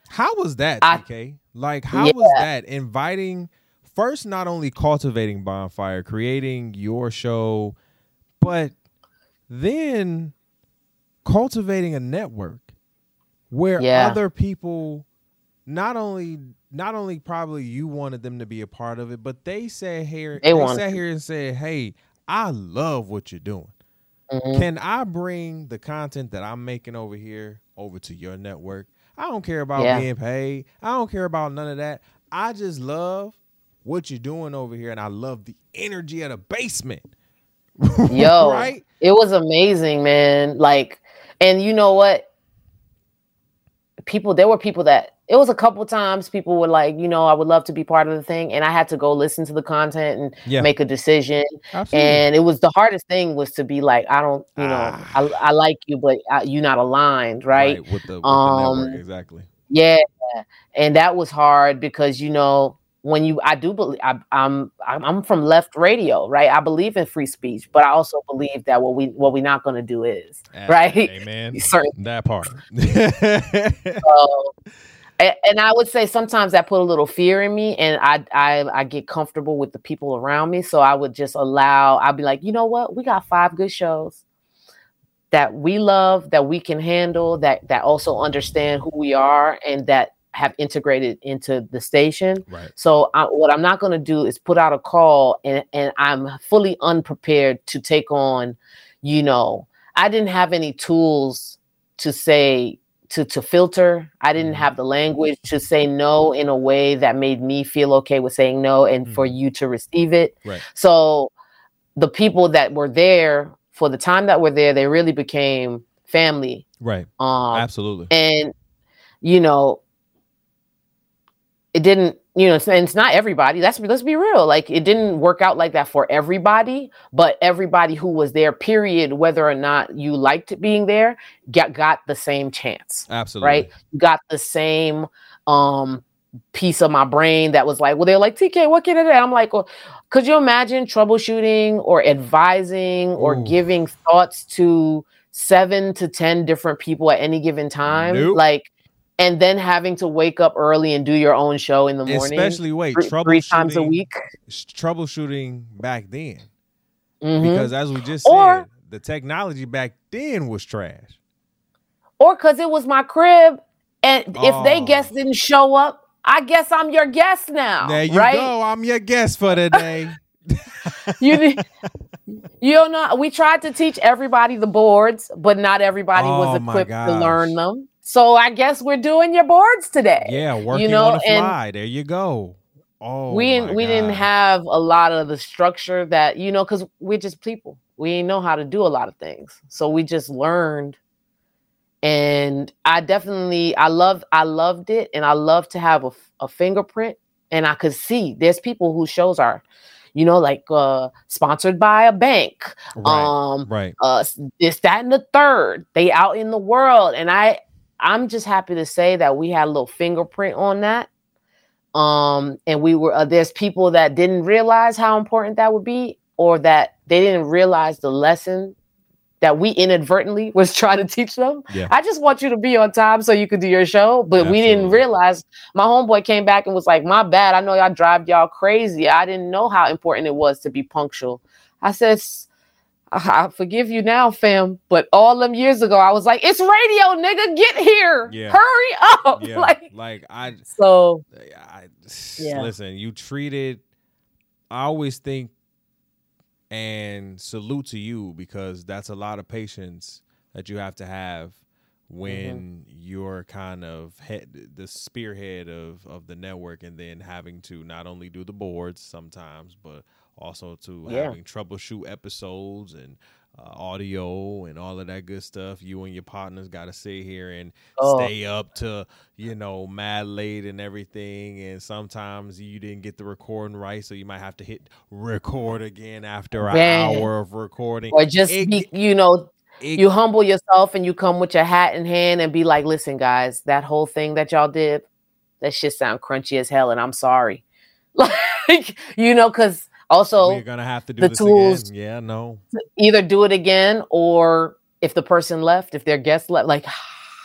How was that, I, T K? Like, how yeah. was that inviting, first, not only cultivating Bonfire, creating your show, but then cultivating a network where yeah. other people, not only not only probably you wanted them to be a part of it, but they said here, they, they sat here and said, hey, I love what you're doing. Mm-hmm. Can I bring the content that I'm making over here over to your network? I don't care about yeah. being paid. I don't care about none of that. I just love what you're doing over here, and I love the energy of the basement. Yo, right? It was amazing, man. Like, and you know what? People, there were people that, it was a couple times people were like, you know, I would love to be part of the thing. And I had to go listen to the content and yeah. make a decision. Absolutely. And it was the hardest thing was to be like, I don't, you know, ah. I, I like you, but I, you're not aligned. Right. right with the, with um, the network. Exactly. Yeah. And that was hard because, you know, when you, I do believe, I, I'm, I'm from left radio, right? I believe in free speech, but I also believe that what we, what we're not going to do is, That's right? Amen. Certain, that part. so, and, and I would say sometimes that put a little fear in me, and I, I, I get comfortable with the people around me. So I would just allow, I'd be like, you know what? We got five good shows that we love, that we can handle, that, that also understand who we are, and that have integrated into the station. Right. So I, what I'm not going to do is put out a call and, and I'm fully unprepared to take on, you know, I didn't have any tools to say, to, to filter. I didn't mm-hmm. have the language to say no in a way that made me feel okay with saying no and mm-hmm. for you to receive it. Right. So the people that were there for the time that were there, they really became family. Right. Um, Absolutely. And, you know, it didn't, you know, it's, and it's not everybody. That's, let's be real. Like, it didn't work out like that for everybody, but everybody who was there, period, whether or not you liked being there, got, got the same chance. Absolutely. Right. Got the same um, piece of my brain that was like, well, they're like, T K, what can I do? I'm like, well, could you imagine troubleshooting or advising or Ooh. giving thoughts to seven to ten different people at any given time? Nope. Like, and then having to wake up early and do your own show in the morning. Especially, wait, three, three times a week. Troubleshooting back then. Mm-hmm. Because as we just or, said, the technology back then was trash. Or because it was my crib, and oh. if they guests didn't show up, I guess I'm your guest now. There you right? go. I'm your guest for today. you, you don't know. We tried to teach everybody the boards, but not everybody oh, was equipped to learn them. So I guess we're doing your boards today. Yeah, working you know? on the fly. There you go. Oh, we didn't. We God. didn't have a lot of the structure that, you know, because we're just people. We didn't know how to do a lot of things, so we just learned. And I definitely, I loved, I loved it, and I love to have a, a fingerprint. And I could see there's people whose shows are, you know, like uh, sponsored by a bank, right, um, right, uh, this, that, and the third. They out in the world, and I. I'm just happy to say that we had a little fingerprint on that. Um, and we were, uh, there's people that didn't realize how important that would be, or that they didn't realize the lesson that we inadvertently was trying to teach them. Yeah. I just want you to be on time so you could do your show. But Absolutely. We didn't realize. My homeboy came back and was like, my bad. I know y'all drive y'all crazy. I didn't know how important it was to be punctual. I said, I forgive you now, fam. But all them years ago, I was like, it's radio, nigga. Get here. Yeah. Hurry up. Yeah. like, like I so I yeah. listen, you treated I always think and salute to you, because that's a lot of patience that you have to have when mm-hmm. you're kind of head, the spearhead of, of the network, and then having to not only do the boards sometimes, but also to yeah. having troubleshoot episodes and uh, audio and all of that good stuff. You and your partners got to sit here and oh. stay up to, you know, mad late and everything. And sometimes you didn't get the recording right, so you might have to hit record again after an Man. hour of recording. Or just, it, be, you know, it, you humble yourself and you come with your hat in hand and be like, listen, guys, that whole thing that y'all did, that shit sound crunchy as hell, and I'm sorry. Like, you know, because also, we're gonna have to do the this tools. Again. Yeah, no. Either do it again, or if the person left, if their guest left, like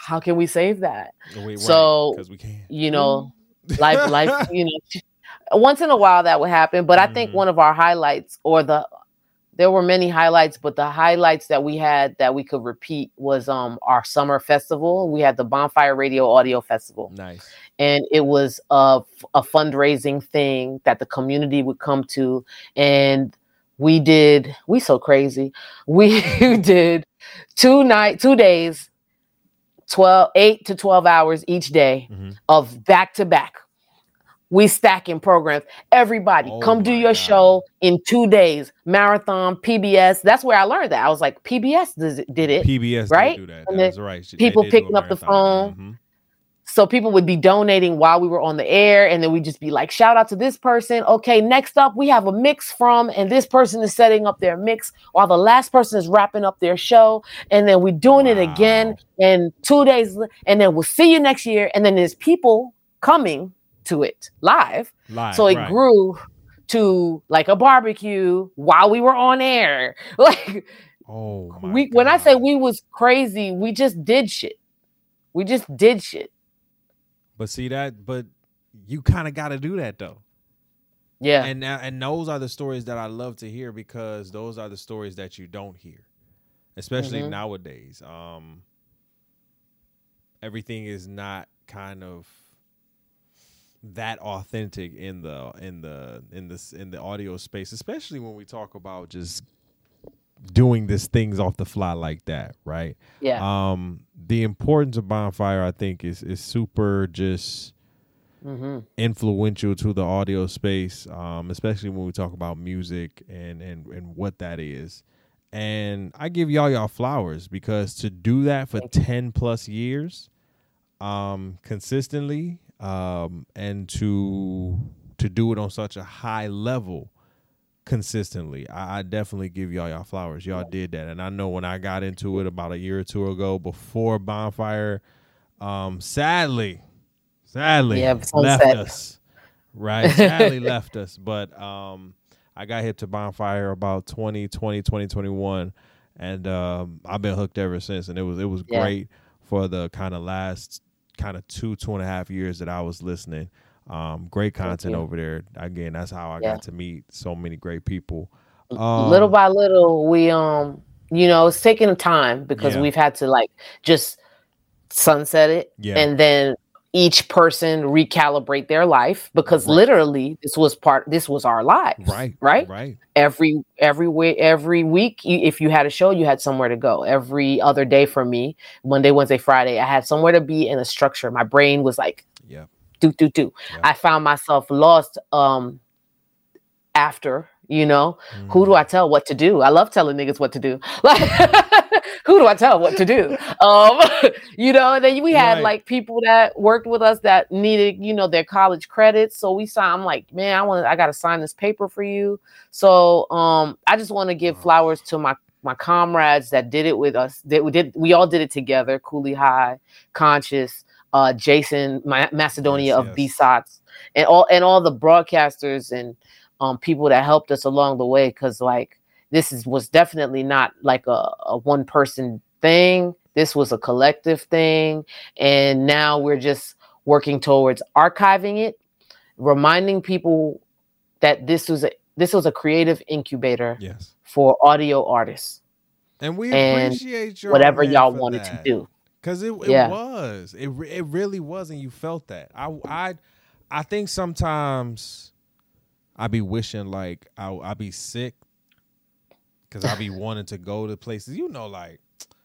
how can we save that? Wait, so, right, we can. you know, life, life, you know, once in a while that would happen. But mm-hmm. I think one of our highlights, or the, there were many highlights, but the highlights that we had that we could repeat was um our summer festival. We had the Bonfire Radio Audio Festival. Nice. And it was a, a fundraising thing that the community would come to. And we did, we so crazy. We did two night, two days, twelve, eight to twelve hours each day mm-hmm. of back to back. We stacking programs. Everybody oh come do your God. show in two days. Marathon, P B S. That's where I learned that. I was like, P B S did, did it. P B S right? did do that. That's right. People picking up the phone. Mm-hmm. So people would be donating while we were on the air. And then we'd just be like, shout out to this person. Okay, next up, we have a mix from, and this person is setting up their mix while the last person is wrapping up their show. And then we're doing wow. it again. And two days, and then we'll see you next year. And then there's people coming to it live. live so it right. grew to like a barbecue while we were on air. Like, oh my we God. When I say we was crazy, we just did shit. We just did shit. But see that, but you kind of got to do that though. Yeah. And now, and those are the stories that I love to hear, because those are the stories that you don't hear, especially mm-hmm. nowadays. Um, everything is not kind of that authentic in the in the in this in the audio space, especially when we talk about just doing these things off the fly like that, right? Yeah. Um, the importance of Bonfire, I think, is is super just mm-hmm. influential to the audio space, um, especially when we talk about music and and and what that is. And I give y'all y'all flowers, because to do that for ten plus years, um, consistently. Um, and to to do it on such a high level consistently, I, I definitely give y'all y'all flowers. Y'all did that. And I know when I got into it about a year or two ago, before Bonfire, um, sadly, sadly yeah, left us. Right? Sadly left us. But um, I got hip to Bonfire about twenty twenty, twenty twenty-one, and um, I've been hooked ever since. And it was it was yeah. great for the kind of last kind of two, two and a half years that I was listening. Um, great content over there. Again, that's how I yeah. got to meet so many great people. Um, little by little, we, um, you know, it's taking time, because yeah. we've had to like just sunset it. Yeah. And then each person recalibrate their life, because right. literally this was part, this was our lives. Right. Right. Right. Every, every way, every week, you, if you had a show, you had somewhere to go. Every other day for me, Monday, Wednesday, Friday, I had somewhere to be in a structure. My brain was like, yeah, do, do, do. Yeah. I found myself lost, um, after, you know, mm. who do I tell what to do? I love telling niggas what to do. Like, who do I tell what to do? Um, you know, and then we had right. like people that worked with us that needed, you know, their college credits. So we saw, I'm like, man, I want, I got to sign this paper for you. So um, I just want to give flowers to my, my comrades that did it with us. That we did, we all did it together. Cooley High, Conscious, uh, Jason Ma- Macedonia yes, of yes. B S O Ts, and all, and all the broadcasters and um, people that helped us along the way. Cause like, this is was definitely not like a, a one person thing. This was a collective thing. And now we're just working towards archiving it, reminding people that this was a this was a creative incubator yes. for audio artists. And we and appreciate your whatever y'all wanted that. to do. Because it, it yeah. was. It it really was, and you felt that. I I I think sometimes I be wishing like I I be sick. Cause I be wanting to go to places, you know, like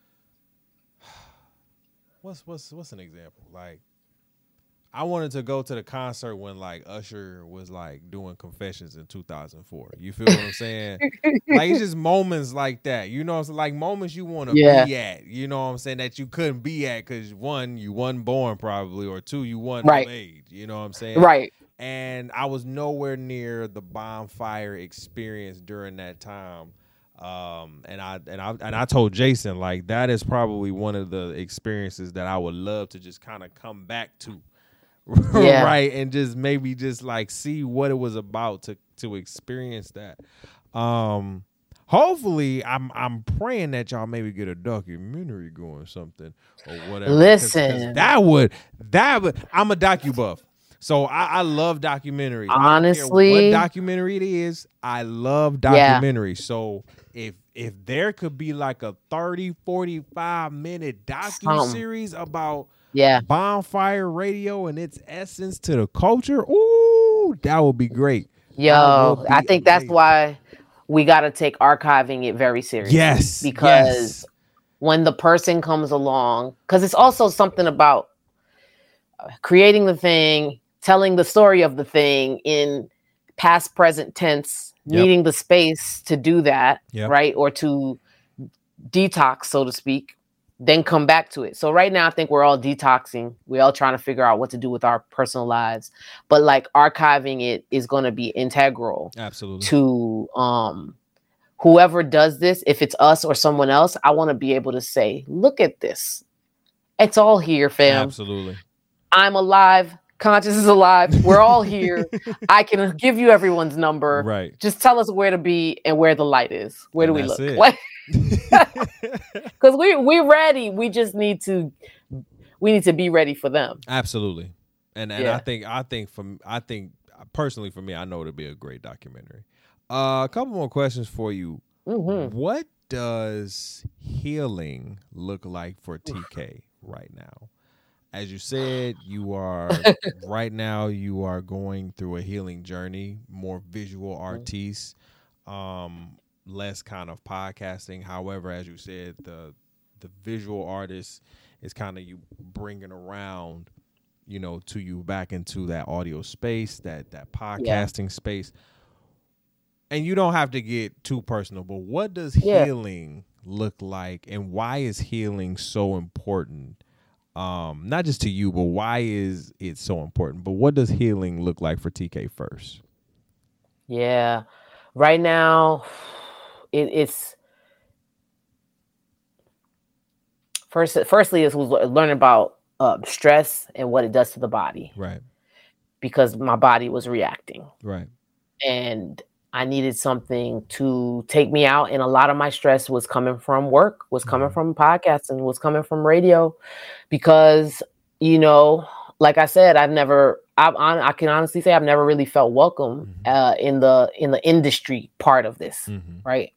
what's what's what's an example? Like I wanted to go to the concert when like Usher was like doing Confessions in two thousand four. You feel what I'm saying? Like it's just moments like that, you know, it's like moments you want to yeah. be at, you know what I'm saying, that you couldn't be at because one, you wasn't born probably, or two, you wasn't right. of age, you know what I'm saying? Right. And I was nowhere near the Bonfire experience during that time. Um, and I and I and I told Jason, like, that is probably one of the experiences that I would love to just kind of come back to, yeah. right, and just maybe just like see what it was about to to experience that. Um, hopefully, I'm I'm praying that y'all maybe get a documentary going, something or whatever. Listen, 'Cause, 'cause that would that would. I'm a docu buff, so I, I love documentaries. Honestly, I don't care what documentary it is, I love documentaries. Yeah. So if if there could be like a thirty, forty-five minute docu series about yeah Bonfire Radio and its essence to the culture, ooh, that would be great. Yo, I think amazing. That's why we got to take archiving it very seriously. Yes, because yes. when the person comes along, because it's also something about creating the thing, telling the story of the thing in past, present tense, yep. needing the space to do that, yep. right? Or to detox, so to speak, then come back to it. So right now, I think we're all detoxing. We're all trying to figure out what to do with our personal lives. But like archiving it is going to be integral. Absolutely. To um, whoever does this, if it's us or someone else, I want to be able to say, look at this. It's all here, fam. Absolutely. I'm alive. Conscious is alive. We're all here. I can give you everyone's number. Right. Just tell us where to be and where the light is. Where and do we look? It. Like, because we we're ready. We just need to we need to be ready for them. Absolutely. And and yeah. I think I think from I think personally for me, I know it'll be a great documentary. Uh, a couple more questions for you. Mm-hmm. What does healing look like for T K right now? As you said, you are right now you are going through a healing journey, more visual artiste, um, less kind of podcasting. However, as you said, the the visual artist is kind of you bringing around, you know, to you back into that audio space, that that podcasting yeah. space. And you don't have to get too personal, but what does yeah. healing look like, and why is healing so important? Um, not just to you, but why is it so important? But what does healing look like for T K first? Yeah, right now, it, it's first. Firstly, it was learning about uh, stress and what it does to the body. Right. Because my body was reacting. Right. And I needed something to take me out. And a lot of my stress was coming from work, was coming mm-hmm. from podcasting, was coming from radio. Because, you know, like I said, I've never, I've on, I can honestly say I've never really felt welcome mm-hmm. uh, in the in the industry part of this, mm-hmm. right?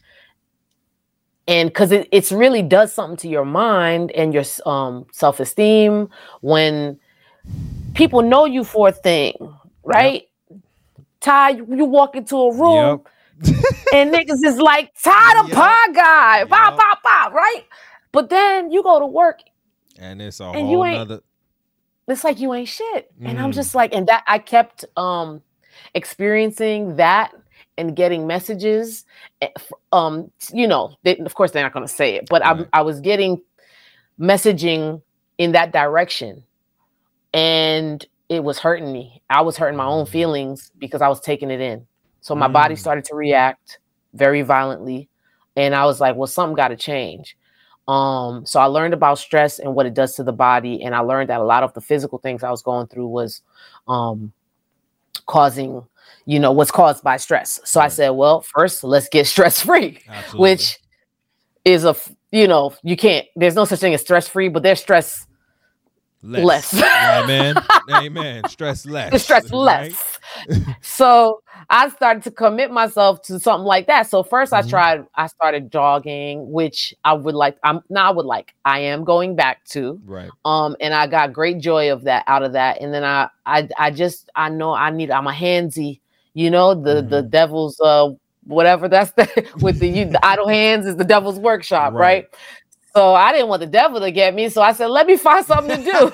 And because it it's really does something to your mind and your um, self-esteem when people know you for a thing, right? Yep. Ty, you walk into a room yep. and niggas is like, Ty the yep. pod guy, yep. pop, pop, pop, right? But then you go to work and it's a and whole nother. It's like you ain't shit. Mm. And I'm just like, and that I kept um, experiencing that and getting messages. Um, you know, they, of course they're not going to say it, but right. I, I was getting messaging in that direction. And it was hurting me. I was hurting my own feelings because I was taking it in. So my mm. body started to react very violently. And I was like, well, something got to change. Um, so I learned about stress and what it does to the body. And I learned that a lot of the physical things I was going through was um, causing, you know, was caused by stress. So right. I said, well, first, let's get stress free, which is a, you know, you can't, there's no such thing as stress free, but there's stress less. less. Amen. Amen. Stress less. Stress less. Right? So I started to commit myself to something like that. So first mm-hmm. I tried, I started jogging, which I would like, I'm now I would like, I am going back to. Right. Um, and I got great joy of that out of that. And then I, I, I just, I know I need, I'm a handsy, you know, the, mm-hmm. the devil's, uh, whatever that's the, with the, you, the idle hands is the devil's workshop. Right. right? So I didn't want the devil to get me. So I said, let me find something to do.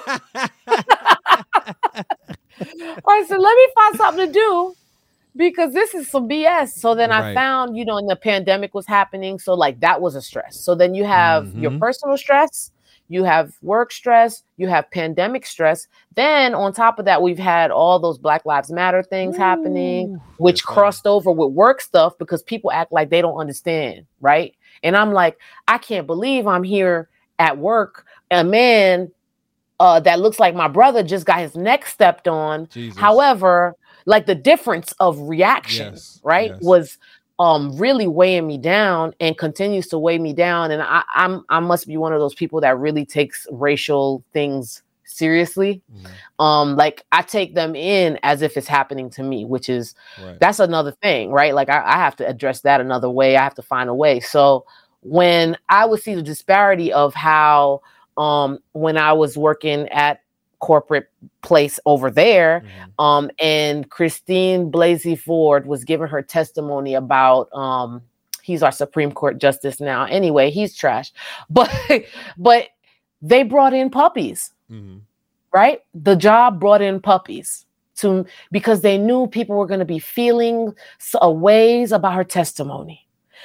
I said, let me find something to do because this is some B S. So then right. I found, you know, and the pandemic was happening. So like that was a stress. So then you have mm-hmm. your personal stress, you have work stress, you have pandemic stress. Then on top of that, we've had all those Black Lives Matter things Ooh, happening, which crossed funny. over with work stuff because people act like they don't understand, right? And I'm like, I can't believe I'm here at work. A man uh, that looks like my brother just got his neck stepped on. Jesus. However, like the difference of reaction, yes, right, yes. was um really weighing me down and continues to weigh me down. And I, I'm I must be one of those people that really takes racial things seriously. Mm-hmm. Um, like I take them in as if it's happening to me, which is right. That's another thing, right? Like I, I have to address that another way. I have to find a way. So when I would see the disparity of how um when I was working at corporate place over there, mm-hmm. um, and Christine Blasey Ford was giving her testimony about, um, he's our Supreme Court justice now. Anyway, he's trash, but, but they brought in puppies, mm-hmm. right? The job brought in puppies to, because they knew people were going to be feeling uh, ways about her testimony.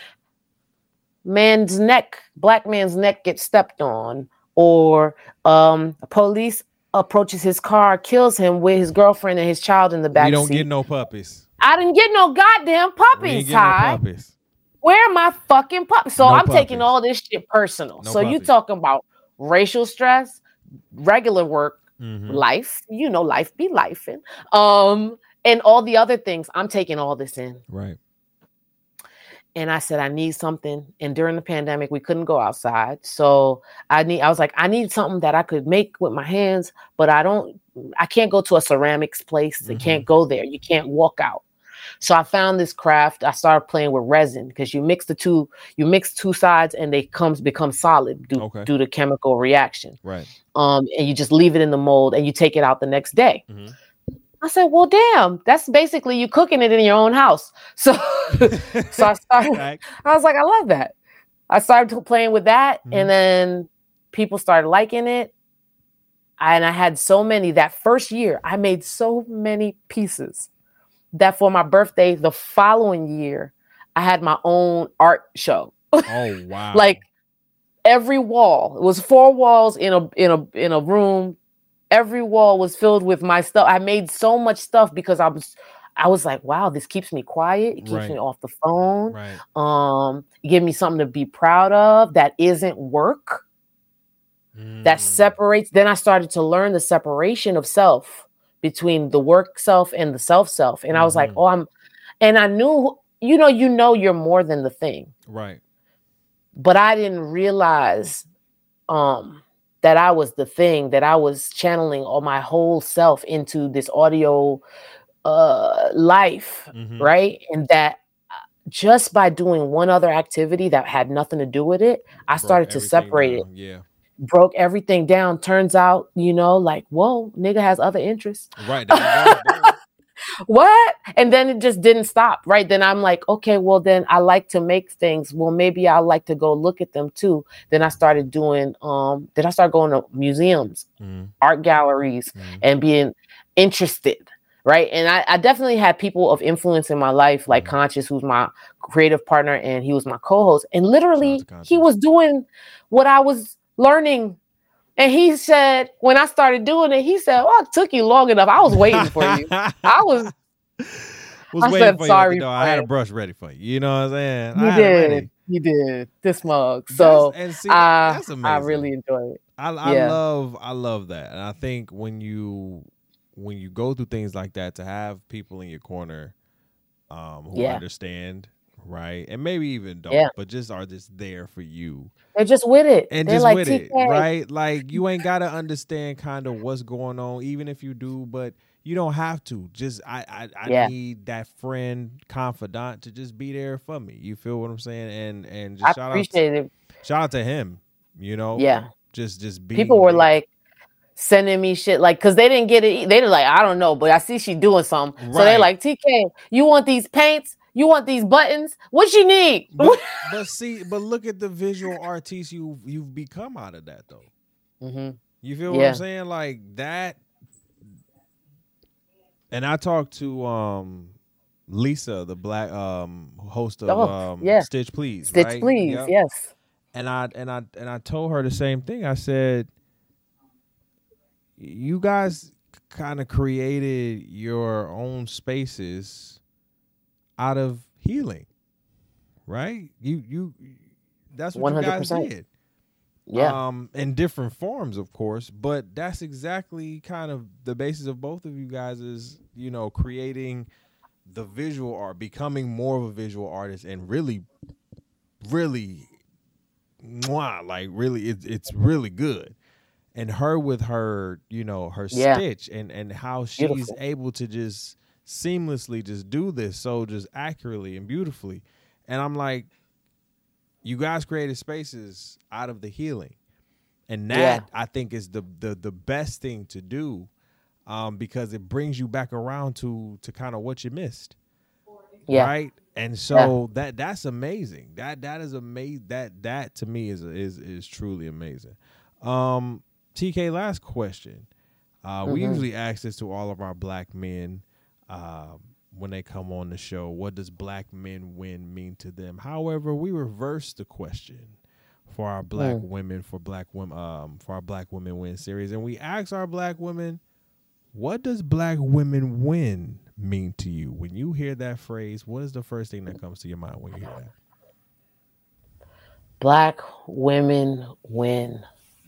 Man's neck, black man's neck gets stepped on, or um, police approaches his car, kills him with his girlfriend and his child in the back. We don't seat. get no puppies. I didn't get no goddamn puppies, Ty. No puppies. Where are my fucking puppies? So no I'm puppies. Taking all this shit personal. No so puppies. You talking about racial stress, regular work, mm-hmm. life, you know, life be lifing, um, and all the other things. I'm taking all this in. Right. And I said, I need something. And during the pandemic, we couldn't go outside. So I need, I was like, I need something that I could make with my hands, but I don't, I can't go to a ceramics place. Mm-hmm. I can't go there. You can't walk out. So I found this craft. I started playing with resin because you mix the two, you mix two sides and they comes become solid due, okay. due to chemical reaction. Right. Um, and you just leave it in the mold and you take it out the next day. Mm-hmm. I said, well, damn, that's basically you cooking it in your own house. So, so I started, right. I was like, I love that. I started playing with that. Mm-hmm. And then people started liking it. And I had so many that first year, I made so many pieces that for my birthday, the following year, I had my own art show. Oh, wow. Like every wall, it was four walls in a, in a, in a room. Every wall was filled with my stuff. I made so much stuff because I was, I was like, wow, this keeps me quiet. It keeps right. me off the phone. Right. Um, give me something to be proud of that isn't work. Mm. That separates. Then I started to learn the separation of self between the work self and the self self. And mm-hmm. I was like, oh, I'm, and I knew, you know, you know, you're more than the thing. Right. But I didn't realize, um, that I was the thing, that I was channeling all my whole self into this audio uh, life, mm-hmm. right? And that just by doing one other activity that had nothing to do with it, I broke started to separate down. it. Yeah. Broke everything down. Turns out, you know, like, whoa, nigga has other interests. Right. What? And then it just didn't stop, right? Then I'm like, okay, well, then I like to make things. Well, maybe I like to go look at them too. Then I started doing, um, then I started going to museums, mm. art galleries, mm. and being interested, right? And I, I definitely had people of influence in my life, like mm. Conscious, who's my creative partner, and he was my co-host. And literally, he was doing what I was learning. And he said, when I started doing it, he said, "Oh, it took you long enough. I was waiting for you. I was, was I waiting said, for sorry. You know, I had a brush ready for you. You know what I'm saying? You I did. You did. This mug. So that's, and see, I, that's amazing. I really enjoy it. I, I yeah. love, I love that. And I think when you, when you go through things like that, to have people in your corner um, who yeah. understand, right? And maybe even don't, yeah. but just are just there for you. They're just with it. And They're just like, with T K. it, right? Like, you ain't got to understand kind of what's going on, even if you do, but you don't have to. Just, I I, I yeah. need that friend, confidant to just be there for me. You feel what I'm saying? And and just I shout appreciate out, it. Shout out to him, you know? Yeah. Just, just be. People were like, sending me shit, like, because they didn't get it. They were like, I don't know, but I see she doing something. Right. So they're like, T K, you want these paints? You want these buttons? What you need? But, but see, but look at the visual artiste you you've become out of that, though. Mm-hmm. You feel yeah. what I'm saying? Like that. And I talked to um, Lisa, the black um, host of oh, um, yeah. Stitch Please. Stitch right? Please, yep. yes. And I and I and I told her the same thing. I said, you guys kind of created your own spaces out of healing, right? You you that's what one hundred percent. You guys did. Yeah. Um, in different forms, of course, but that's exactly kind of the basis of both of you guys is, you know, creating the visual art, becoming more of a visual artist, and really, really, mwah, like really, it's it's really good. And her with her, you know, her Yeah. stitch and and how she's Beautiful. able to just seamlessly just do this so just accurately and beautifully. And I'm like, you guys created spaces out of the healing. And that Yeah. I think is the the the best thing to do, um, because it brings you back around to to kind of what you missed. Yeah. Right. And so that that's amazing. That that is amazing. That that to me is is is truly amazing. Um, T K, last question. Uh, we Mhm. usually ask this to all of our black men um, when they come on the show. What does black men win mean to them? However, we reverse the question for our black Mm. women, for black women, um, for our Black Women Win series, and we ask our black women, what does black women win mean to you? When you hear that phrase, what is the first thing that comes to your mind when you hear that? Black women win.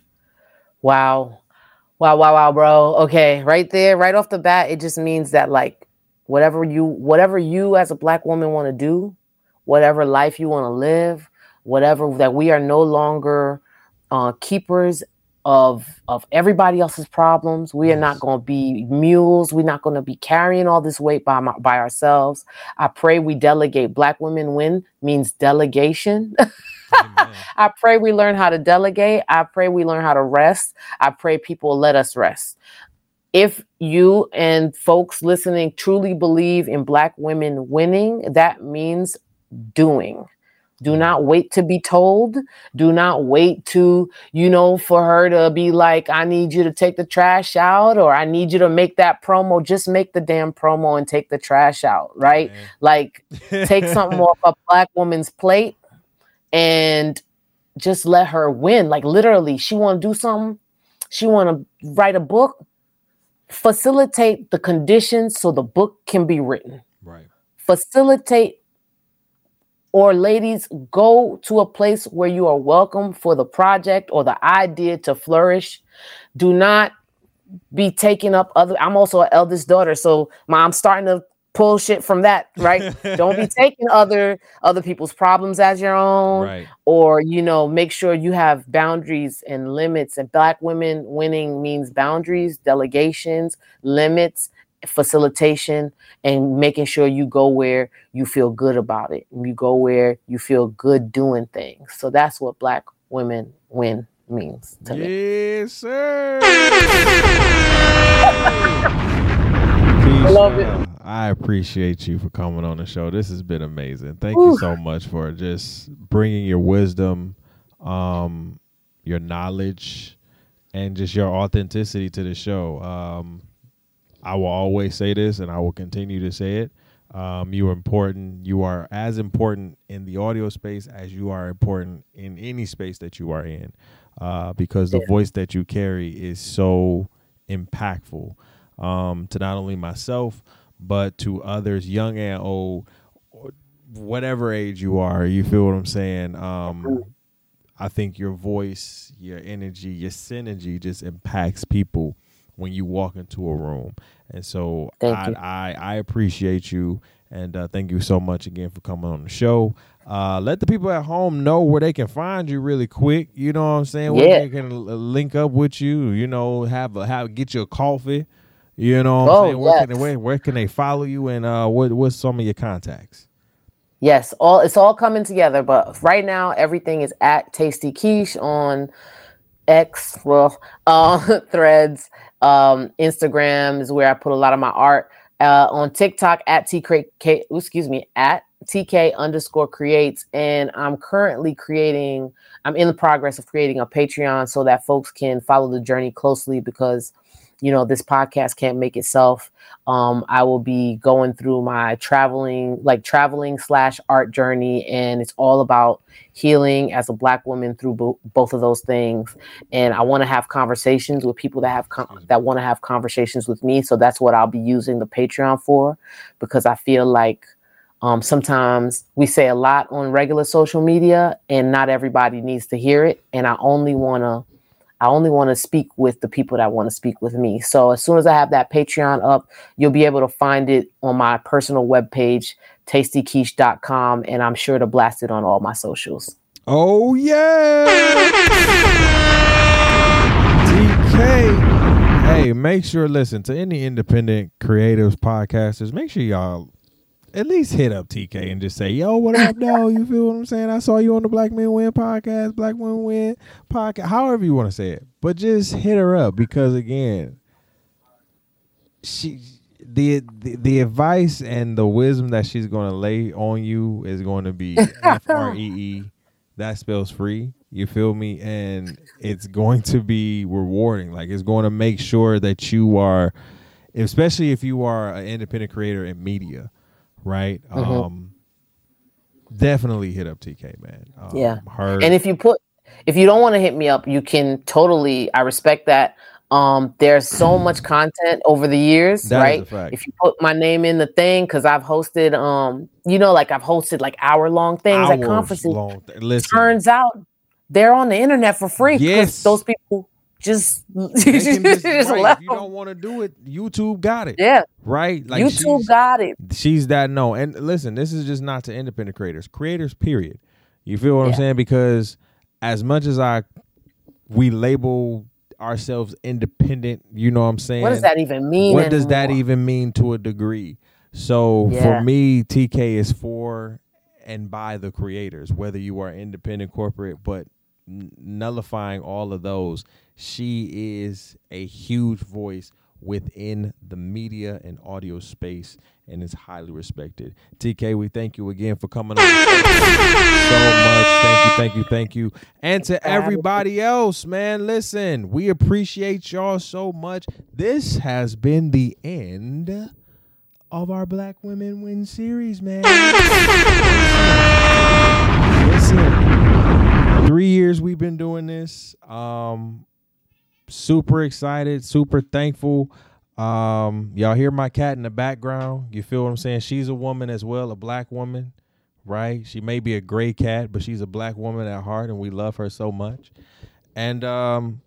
Wow. Wow, wow, wow, bro. Okay, right there, right off the bat, it just means that like whatever you whatever you as a black woman want to do, whatever life you want to live, whatever that we are no longer uh, keepers of of everybody else's problems. We are Yes. not going to be mules. We're not going to be carrying all this weight by my, by ourselves. I pray we delegate. Black women win means delegation. Amen. I pray we learn how to delegate. I pray we learn how to rest. I pray people let us rest. If you and folks listening truly believe in black women winning, that means doing. Do Yeah. not wait to be told. Do not wait to, you know, for her to be like, I need you to take the trash out, or I need you to make that promo. Just make the damn promo and take the trash out, right? Man. Like, take something off a black woman's plate and just let her win. Like, literally, she want to do something. She want to write a book. Facilitate the conditions so the book can be written. Right. Facilitate, or ladies, go to a place where you are welcome for the project or the idea to flourish. Do not be taking up other. I'm also an eldest daughter, so I'm starting to pull shit from that, right? Don't be taking other other people's problems as your own, Right. or, you know, make sure you have boundaries and limits. And black women winning means boundaries, delegations, limits, facilitation, and making sure you go where you feel good about it. You go where you feel good doing things. So that's what black women win means to me. Yes, sir. I love it. Keisha, I appreciate you for coming on the show. This has been amazing. Thank Ooh. you so much for just bringing your wisdom, um, your knowledge, and just your authenticity to the show. Um, I will always say this, and I will continue to say it. Um, you are important. You are as important in the audio space as you are important in any space that you are in, uh, because the Yeah. voice that you carry is so impactful, um, to not only myself, but to others, young and old, or whatever age you are. You feel what I'm saying? Um, I think your voice, your energy, your synergy just impacts people when you walk into a room. And so Thank I, you. I I appreciate you, and uh, thank you so much again for coming on the show. Uh, let the people at home know where they can find you really quick. You know what I'm saying? Where Yeah. they can l- link up with you. You know, have a, have get you a coffee. You know what I'm Oh, saying? Where can they, yes. where, where can they follow you, and uh, what what's some of your contacts? Yes, all it's all coming together. But right now, everything is at Tasty Quiche on X, well, uh, Threads. Um, Instagram is where I put a lot of my art. Uh, on TikTok at T K, K excuse me, at T K underscore creates. And I'm currently creating, I'm in the progress of creating a Patreon so that folks can follow the journey closely, because, you know, this podcast can't make itself. Um, I will be going through my traveling, like traveling slash art journey, and it's all about healing as a black woman through bo- both of those things. And I want to have conversations with people that have con- that want to have conversations with me. So that's what I'll be using the Patreon for, because I feel like um, sometimes we say a lot on regular social media, and not everybody needs to hear it. And I only want to I only want to speak with the people that want to speak with me. So as soon as I have that Patreon up, you'll be able to find it on my personal webpage, tasty quiche dot com, and I'm sure to blast it on all my socials. Oh, yeah. T K. Hey, make sure, listen, to any independent creatives, podcasters, make sure y'all at least hit up T K and just say, yo, what up, though? You feel what I'm saying? I saw you on the Black Men Win podcast, Black Men Win podcast, however you want to say it. But just hit her up because, again, she the the, the advice and the wisdom that she's going to lay on you is going to be F R E E. That spells free. You feel me? And it's going to be rewarding. Like, it's going to make sure that you are, especially if you are an independent creator in media, right? Mm-hmm. Um, definitely hit up T K, man. Um, yeah. Her- and if you put, if you don't want to hit me up, you can totally, I respect that. Um, there's so much content over the years, that right? Is a fact. If you put my name in the thing, because I've hosted, um, you know, like I've hosted like hour long things Hours at conferences. Long th- Listen. Turns out they're on the internet for free. Yes. Those people just, They can just, just right, left if you don't want to do it, YouTube got it. Yeah. Right? Like YouTube got it. She's that no. And listen, this is just not to independent creators. Creators, period. You feel what Yeah. I'm saying? Because as much as I we label ourselves independent, you know what I'm saying? What does that even mean? What does anymore? that even mean to a degree? So Yeah. for me, T K is for and by the creators, whether you are independent, corporate, but n- nullifying all of those. She is a huge voice within the media and audio space and is highly respected. T K, we thank you again for coming on the show so much. Thank you, thank you, thank you. And to everybody else, man, listen, we appreciate y'all so much. This has been the end of our Black Women Win series, man. Listen, listen. Three years we've been doing this. Um, super excited, super thankful. Um, y'all hear my cat in the background. You feel what I'm saying? She's a woman as well, a black woman, right? She may be a gray cat, but she's a black woman at heart, and we love her so much. And um,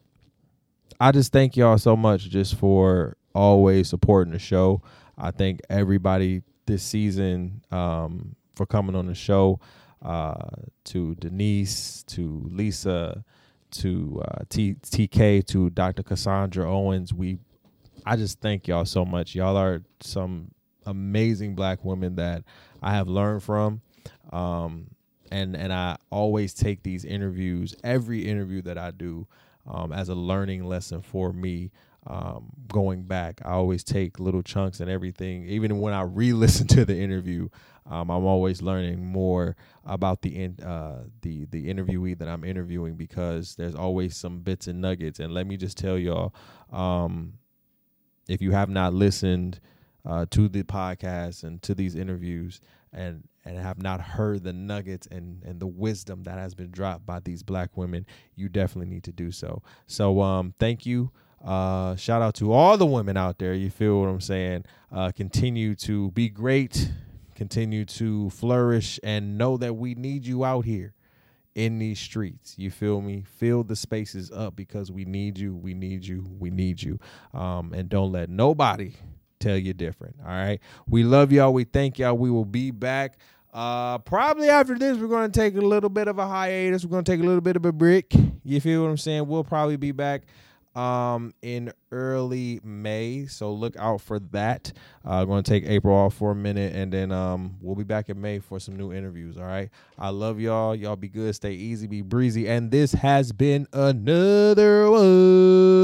I just thank y'all so much just for always supporting the show. I thank everybody this season um, for coming on the show, uh, to Denise, to Lisa, to uh, T- TK, to Doctor Cassandra Owens. We, I just thank y'all so much. Y'all are some amazing black women that I have learned from. Um, and, and I always take these interviews, every interview that I do, um, as a learning lesson for me. Um, going back, I always take little chunks and everything. Even when I re-listen to the interview, um, I'm always learning more about the in, uh, the the interviewee that I'm interviewing, because there's always some bits and nuggets. And let me just tell y'all, um, if you have not listened uh, to the podcast and to these interviews, and and have not heard the nuggets and and the wisdom that has been dropped by these black women, you definitely need to do so. So um, thank you. Uh, shout out to all the women out there. You feel what I'm saying? Uh, continue to be great, continue to flourish, and know that we need you out here in these streets. You feel me? Fill the spaces up, because we need you. We need you. We need you. Um, and don't let nobody tell you different. All right. We love y'all. We thank y'all. We will be back. Uh, probably after this, we're going to take a little bit of a hiatus. We're going to take a little bit of a break. You feel what I'm saying? We'll probably be back um in early May, so look out for that. Uh going to take April off for a minute, and then um we'll be back in May for some new interviews. All right, I love y'all. Y'all be good, stay easy, be breezy, and this has been another one.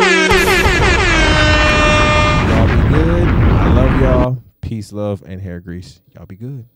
Y'all be good. I love y'all. Peace, love, and hair grease. Y'all be good.